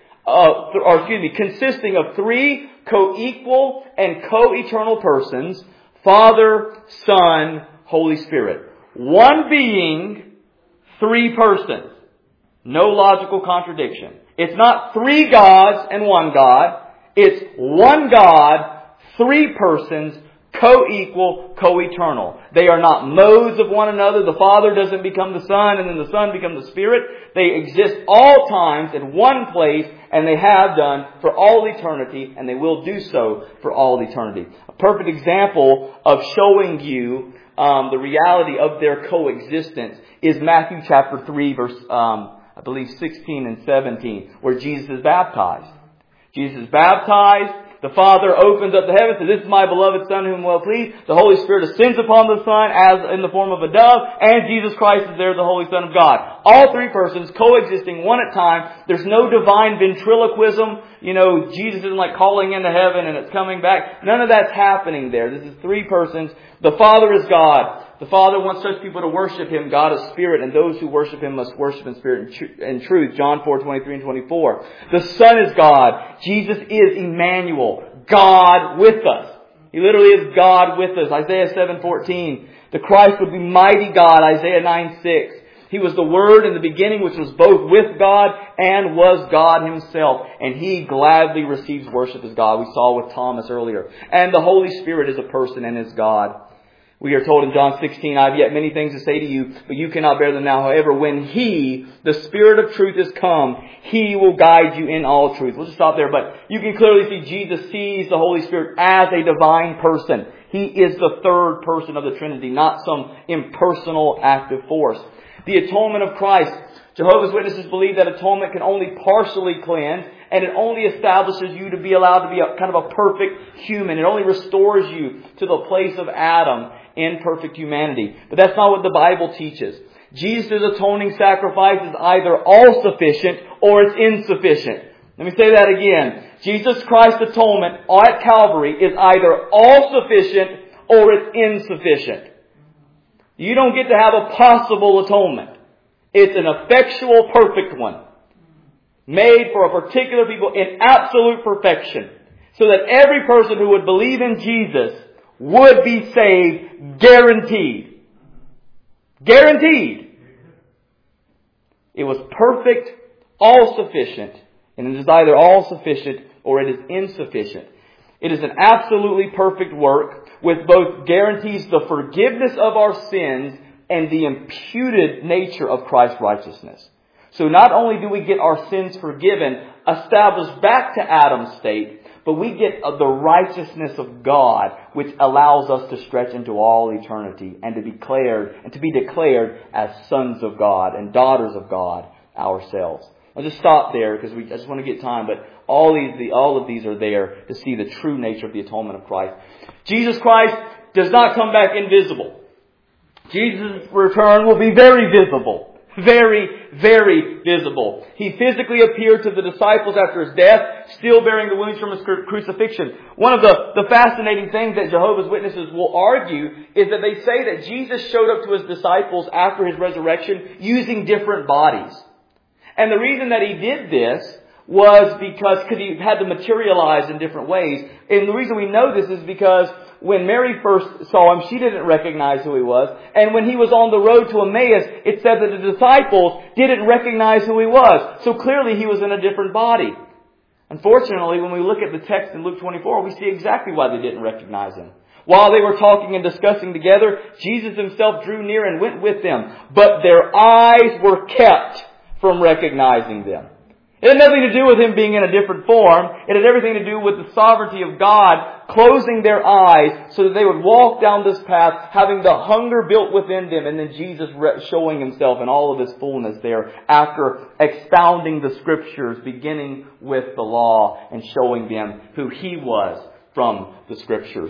of three co-equal and co-eternal persons, Father, Son, Holy Spirit. One being, three persons. No logical contradiction. It's not three gods and one God. It's one God, three persons, co-equal, co-eternal. They are not modes of one another. The Father doesn't become the Son and then the Son becomes the Spirit. They exist all times in one place, and they have done for all eternity, and they will do so for all eternity. A perfect example of showing you the reality of their coexistence is Matthew chapter 3, verse 16 and 17, where Jesus is baptized. Jesus is baptized. The Father opens up the heavens and says, "This is my beloved Son whom I am well pleased." The Holy Spirit ascends upon the Son as in the form of a dove, and Jesus Christ is there, the Holy Son of God. All three persons coexisting one at a time. There's no divine ventriloquism. Jesus isn't like calling into heaven and it's coming back. None of that's happening there. This is three persons. The Father is God. The Father wants such people to worship Him. God is Spirit, and those who worship Him must worship in spirit and truth. John 4:23 and 24. The Son is God. Jesus is Emmanuel, God with us. He literally is God with us. Isaiah 7:14. The Christ would be mighty God. Isaiah 9:6. He was the Word in the beginning, which was both with God and was God Himself. And He gladly receives worship as God. We saw with Thomas earlier. And the Holy Spirit is a person and is God. We are told in John 16, I have yet many things to say to you, but you cannot bear them now. However, when He, the Spirit of truth, is come, He will guide you in all truth. We'll just stop there. But you can clearly see Jesus sees the Holy Spirit as a divine person. He is the third person of the Trinity, not some impersonal active force. The atonement of Christ. Jehovah's Witnesses believe that atonement can only partially cleanse, and it only establishes you to be allowed to be a kind of a perfect human. It only restores you to the place of Adam in perfect humanity. But that's not what the Bible teaches. Jesus' atoning sacrifice is either all sufficient or it's insufficient. Let me say that again. Jesus Christ's atonement at Calvary is either all sufficient or it's insufficient. You don't get to have a possible atonement. It's an effectual, perfect one. Made for a particular people in absolute perfection. So that every person who would believe in Jesus would be saved, guaranteed. Guaranteed. It was perfect, all sufficient. And it is either all sufficient or it is insufficient. It is an absolutely perfect work with both guarantees the forgiveness of our sins and the imputed nature of Christ's righteousness. So not only do we get our sins forgiven, established back to Adam's state, but we get the righteousness of God, which allows us to stretch into all eternity and to be declared as sons of God and daughters of God ourselves. I'll just stop there because I just want to get time, but all of these are there to see the true nature of the atonement of Christ. Jesus Christ does not come back invisible. Jesus' return will be very visible. Very, very visible. He physically appeared to the disciples after His death, still bearing the wounds from His crucifixion. One of the fascinating things that Jehovah's Witnesses will argue is that they say that Jesus showed up to His disciples after His resurrection using different bodies. And the reason that He did this was because He had to materialize in different ways. And the reason we know this is because when Mary first saw Him, she didn't recognize who He was. And when He was on the road to Emmaus, it said that the disciples didn't recognize who He was. So clearly He was in a different body. Unfortunately, when we look at the text in Luke 24, we see exactly why they didn't recognize Him. While they were talking and discussing together, Jesus Himself drew near and went with them. But their eyes were kept from recognizing them. It had nothing to do with Him being in a different form. It had everything to do with the sovereignty of God closing their eyes so that they would walk down this path having the hunger built within them, and then Jesus showing Himself in all of His fullness there after expounding the Scriptures, beginning with the law and showing them who He was from the Scriptures.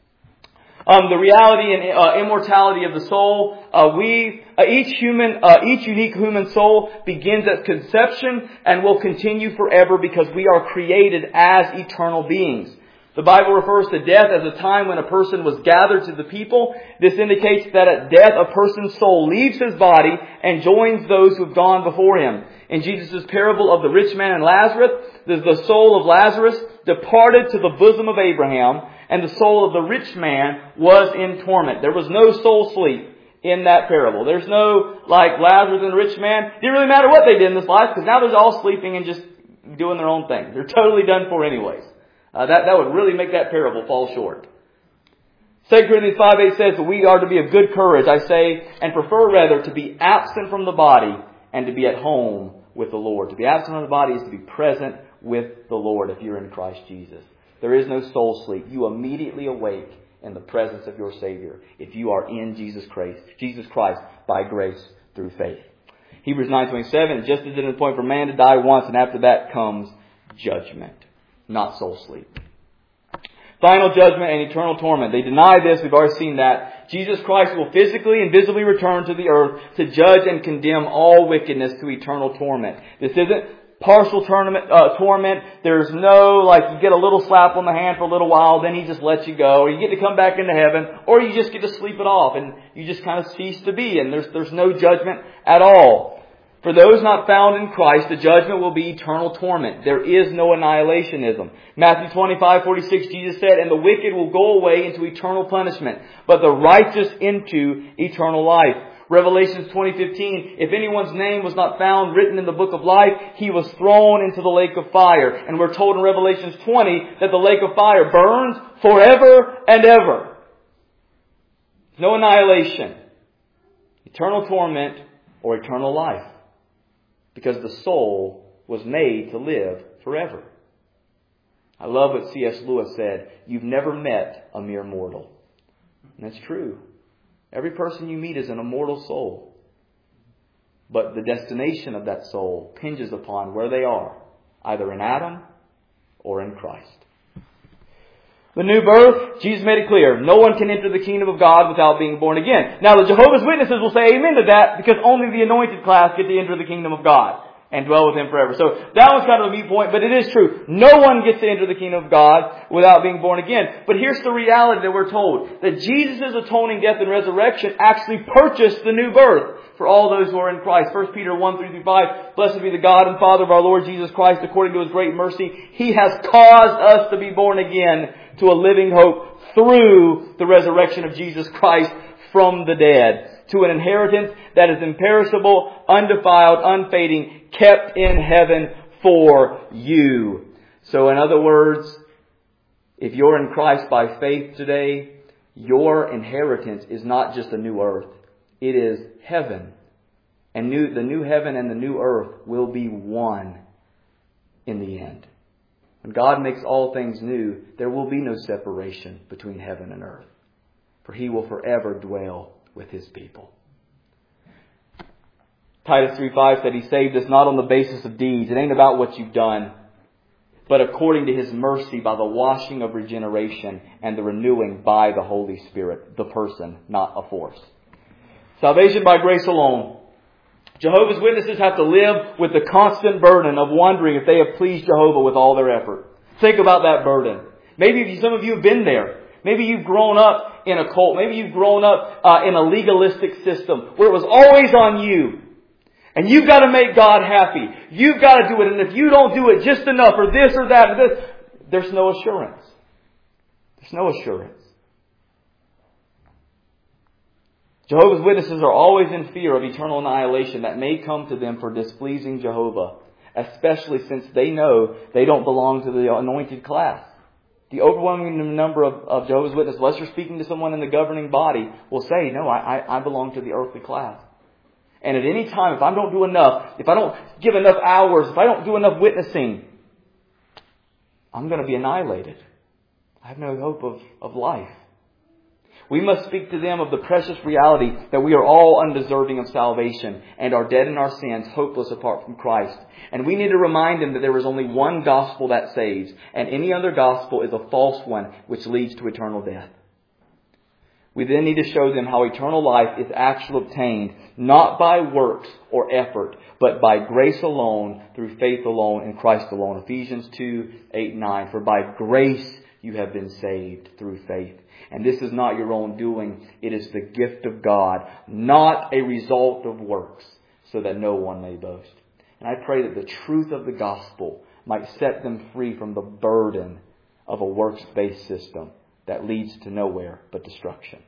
The reality and immortality of the soul. Each unique human soul begins at conception and will continue forever because we are created as eternal beings. The Bible refers to death as a time when a person was gathered to the people. This indicates that at death a person's soul leaves his body and joins those who have gone before him. In Jesus' parable of the rich man and Lazarus, the soul of Lazarus departed to the bosom of Abraham, and the soul of the rich man was in torment. There was no soul sleep in that parable. There's no, like Lazarus and the rich man. It didn't really matter what they did in this life, because now they're all sleeping and just doing their own thing. They're totally done for anyways. That would really make that parable fall short. 2 Corinthians 5:8 says that we are to be of good courage, I say, and prefer rather to be absent from the body and to be at home with the Lord. To be absent from the body is to be present with the Lord if you're in Christ Jesus. There is no soul sleep. You immediately awake in the presence of your Savior if you are in Jesus Christ by grace through faith. Hebrews 9:27, just as it is appointed for man to die once, and after that comes judgment, not soul sleep. Final judgment and eternal torment. They deny this. We've already seen that. Jesus Christ will physically and visibly return to the earth to judge and condemn all wickedness to eternal torment. This isn't partial torment. There's no, like, you get a little slap on the hand for a little while, then He just lets you go. Or you get to come back into heaven, or you just get to sleep it off, and you just kind of cease to be, and there's no judgment at all. For those not found in Christ, the judgment will be eternal torment. There is no annihilationism. Matthew 25:46, Jesus said, "And the wicked will go away into eternal punishment, but the righteous into eternal life." Revelation 20:15, "If anyone's name was not found written in the book of life, he was thrown into the lake of fire." And we're told in Revelation 20 that the lake of fire burns forever and ever. No annihilation. Eternal torment or eternal life. Because the soul was made to live forever. I love what C.S. Lewis said, "You've never met a mere mortal." And that's true. Every person you meet is an immortal soul. But the destination of that soul hinges upon where they are, either in Adam or in Christ. The new birth, Jesus made it clear, no one can enter the kingdom of God without being born again. Now the Jehovah's Witnesses will say amen to that because only the anointed class get to enter the kingdom of God and dwell with Him forever. So that was kind of a meat point, but it is true. No one gets to enter the kingdom of God without being born again. But here's the reality that we're told, that Jesus' atoning death and resurrection actually purchased the new birth for all those who are in Christ. 1 Peter 1:3-5, "Blessed be the God and Father of our Lord Jesus Christ, according to His great mercy. He has caused us to be born again to a living hope through the resurrection of Jesus Christ from the dead, to an inheritance that is imperishable, undefiled, unfading, kept in heaven for you." So in other words, if you're in Christ by faith today, your inheritance is not just a new earth. It is heaven. And the new heaven and the new earth will be one in the end. When God makes all things new, there will be no separation between heaven and earth. For He will forever dwell with His people. Titus 3:5 said He saved us not on the basis of deeds. It ain't about what you've done, but according to His mercy by the washing of regeneration and the renewing by the Holy Spirit. The person, not a force. Salvation by grace alone. Jehovah's Witnesses have to live with the constant burden of wondering if they have pleased Jehovah with all their effort. Think about that burden. Maybe some of you have been there. Maybe you've grown up in a cult. Maybe you've grown up in a legalistic system where it was always on you. And you've got to make God happy. You've got to do it. And if you don't do it just enough or this or that or this, there's no assurance. There's no assurance. Jehovah's Witnesses are always in fear of eternal annihilation that may come to them for displeasing Jehovah, especially since they know they don't belong to the anointed class. The overwhelming number of Jehovah's Witnesses, unless you're speaking to someone in the governing body, will say, "No, I belong to the earthly class." And at any time, if I don't do enough, if I don't give enough hours, if I don't do enough witnessing, I'm going to be annihilated. I have no hope of life. We must speak to them of the precious reality that we are all undeserving of salvation and are dead in our sins, hopeless apart from Christ. And we need to remind them that there is only one gospel that saves, and any other gospel is a false one which leads to eternal death. We then need to show them how eternal life is actually obtained, not by works or effort, but by grace alone, through faith alone, in Christ alone. Ephesians 2:8-9. "For by grace you have been saved through faith. And this is not your own doing. It is the gift of God, not a result of works, so that no one may boast." And I pray that the truth of the gospel might set them free from the burden of a works-based system that leads to nowhere but destruction.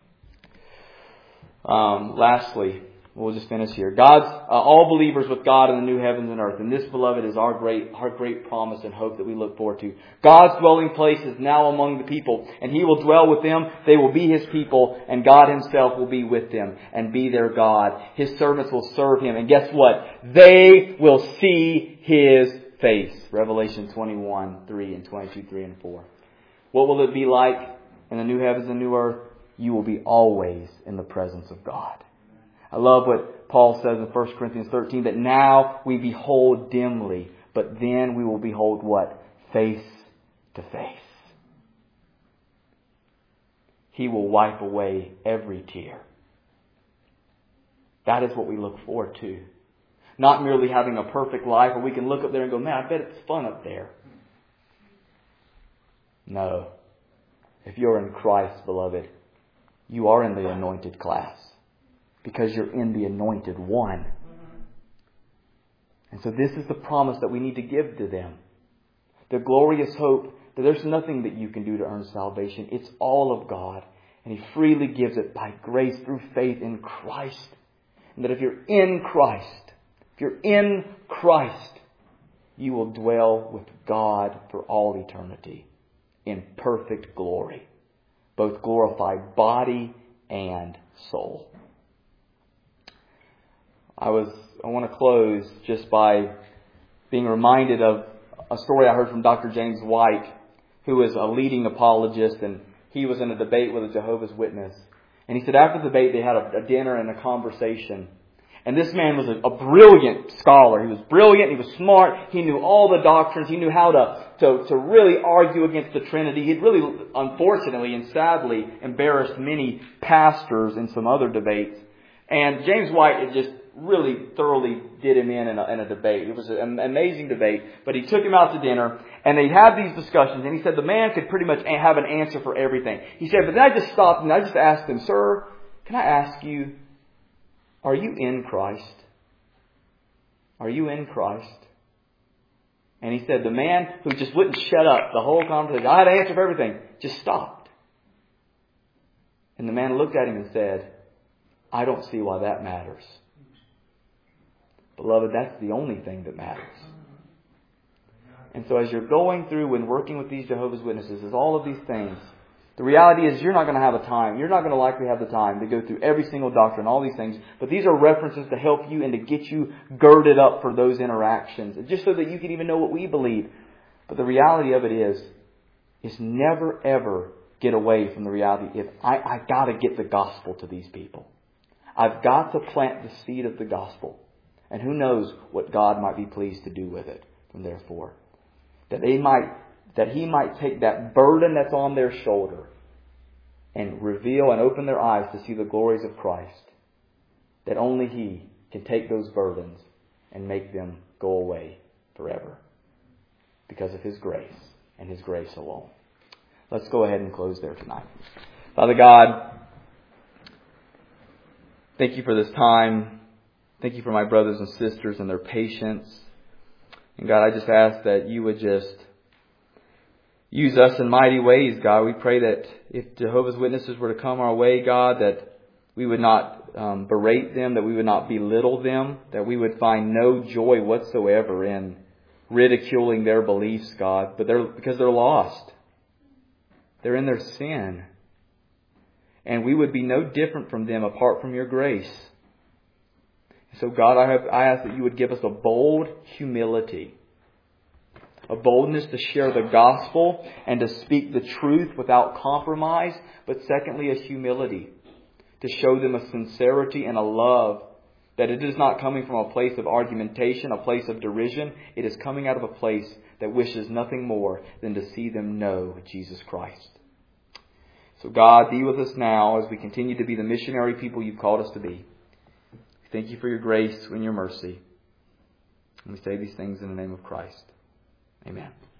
Lastly, we'll just finish here. God's all believers with God in the new heavens and earth. And this, beloved, is our great promise and hope that we look forward to. God's dwelling place is now among the people, and He will dwell with them. They will be His people, and God Himself will be with them and be their God. His servants will serve Him. And guess what? They will see His face. Revelation 21:3 and 22:3 and 4. What will it be like in the new heavens and new earth? You will be always in the presence of God. I love what Paul says in 1 Corinthians 13, that now we behold dimly, but then we will behold what? Face to face. He will wipe away every tear. That is what we look forward to. not merely having a perfect life where we can look up there and go, man, I bet it's fun up there. No. If you're in Christ, beloved, you are in the anointed class because you're in the anointed one. And so this is the promise that we need to give to them. The glorious hope that there's nothing that you can do to earn salvation. It's all of God. And He freely gives it by grace through faith in Christ. And that if you're in Christ, you will dwell with God for all eternity in perfect glory. Both glorified body and soul. I want to close just by being reminded of a story I heard from Dr. James White, who is a leading apologist, and he was in a debate with a Jehovah's Witness. And he said after the debate they had a dinner and a conversation. And this man was a brilliant scholar. He was brilliant. He was smart. He knew all the doctrines. He knew how to really argue against the Trinity. He'd really, unfortunately and sadly, embarrassed many pastors in some other debates. And James White had just really thoroughly did him in a debate. It was an amazing debate. But he took him out to dinner, and they had these discussions. And he said the man could pretty much have an answer for everything. He said, but then I just stopped and I just asked him, sir, can I ask you, are you in Christ? Are you in Christ? And he said the man who just wouldn't shut up the whole conversation, I had an answer for everything, just stopped. And the man looked at him and said, I don't see why that matters. Beloved, that's the only thing that matters. And so as you're going through and working with these Jehovah's Witnesses, is all of these things, the reality is you're not going to have a time. You're not going to likely have the time to go through every single doctrine, all these things. But these are references to help you and to get you girded up for those interactions. Just so that you can even know what we believe. But the reality of it is never ever get away from the reality. If I got to get the gospel to these people. I've got to plant the seed of the gospel. And who knows what God might be pleased to do with it. And therefore, that He might take that burden that's on their shoulder and reveal and open their eyes to see the glories of Christ. That only He can take those burdens and make them go away forever. Because of His grace and His grace alone. Let's go ahead and close there tonight. Father God, thank You for this time. Thank You for my brothers and sisters and their patience. And God, I just ask that You would just use us in mighty ways, God. We pray that if Jehovah's Witnesses were to come our way, God, that we would not berate them, that we would not belittle them, that we would find no joy whatsoever in ridiculing their beliefs, God, because they're lost. They're in their sin. And we would be no different from them apart from Your grace. So God, I ask that You would give us a bold humility. A boldness to share the gospel and to speak the truth without compromise. But secondly, a humility to show them a sincerity and a love that it is not coming from a place of argumentation, a place of derision. It is coming out of a place that wishes nothing more than to see them know Jesus Christ. So God, be with us now as we continue to be the missionary people You've called us to be. Thank You for Your grace and Your mercy. And we say these things in the name of Christ. Amen.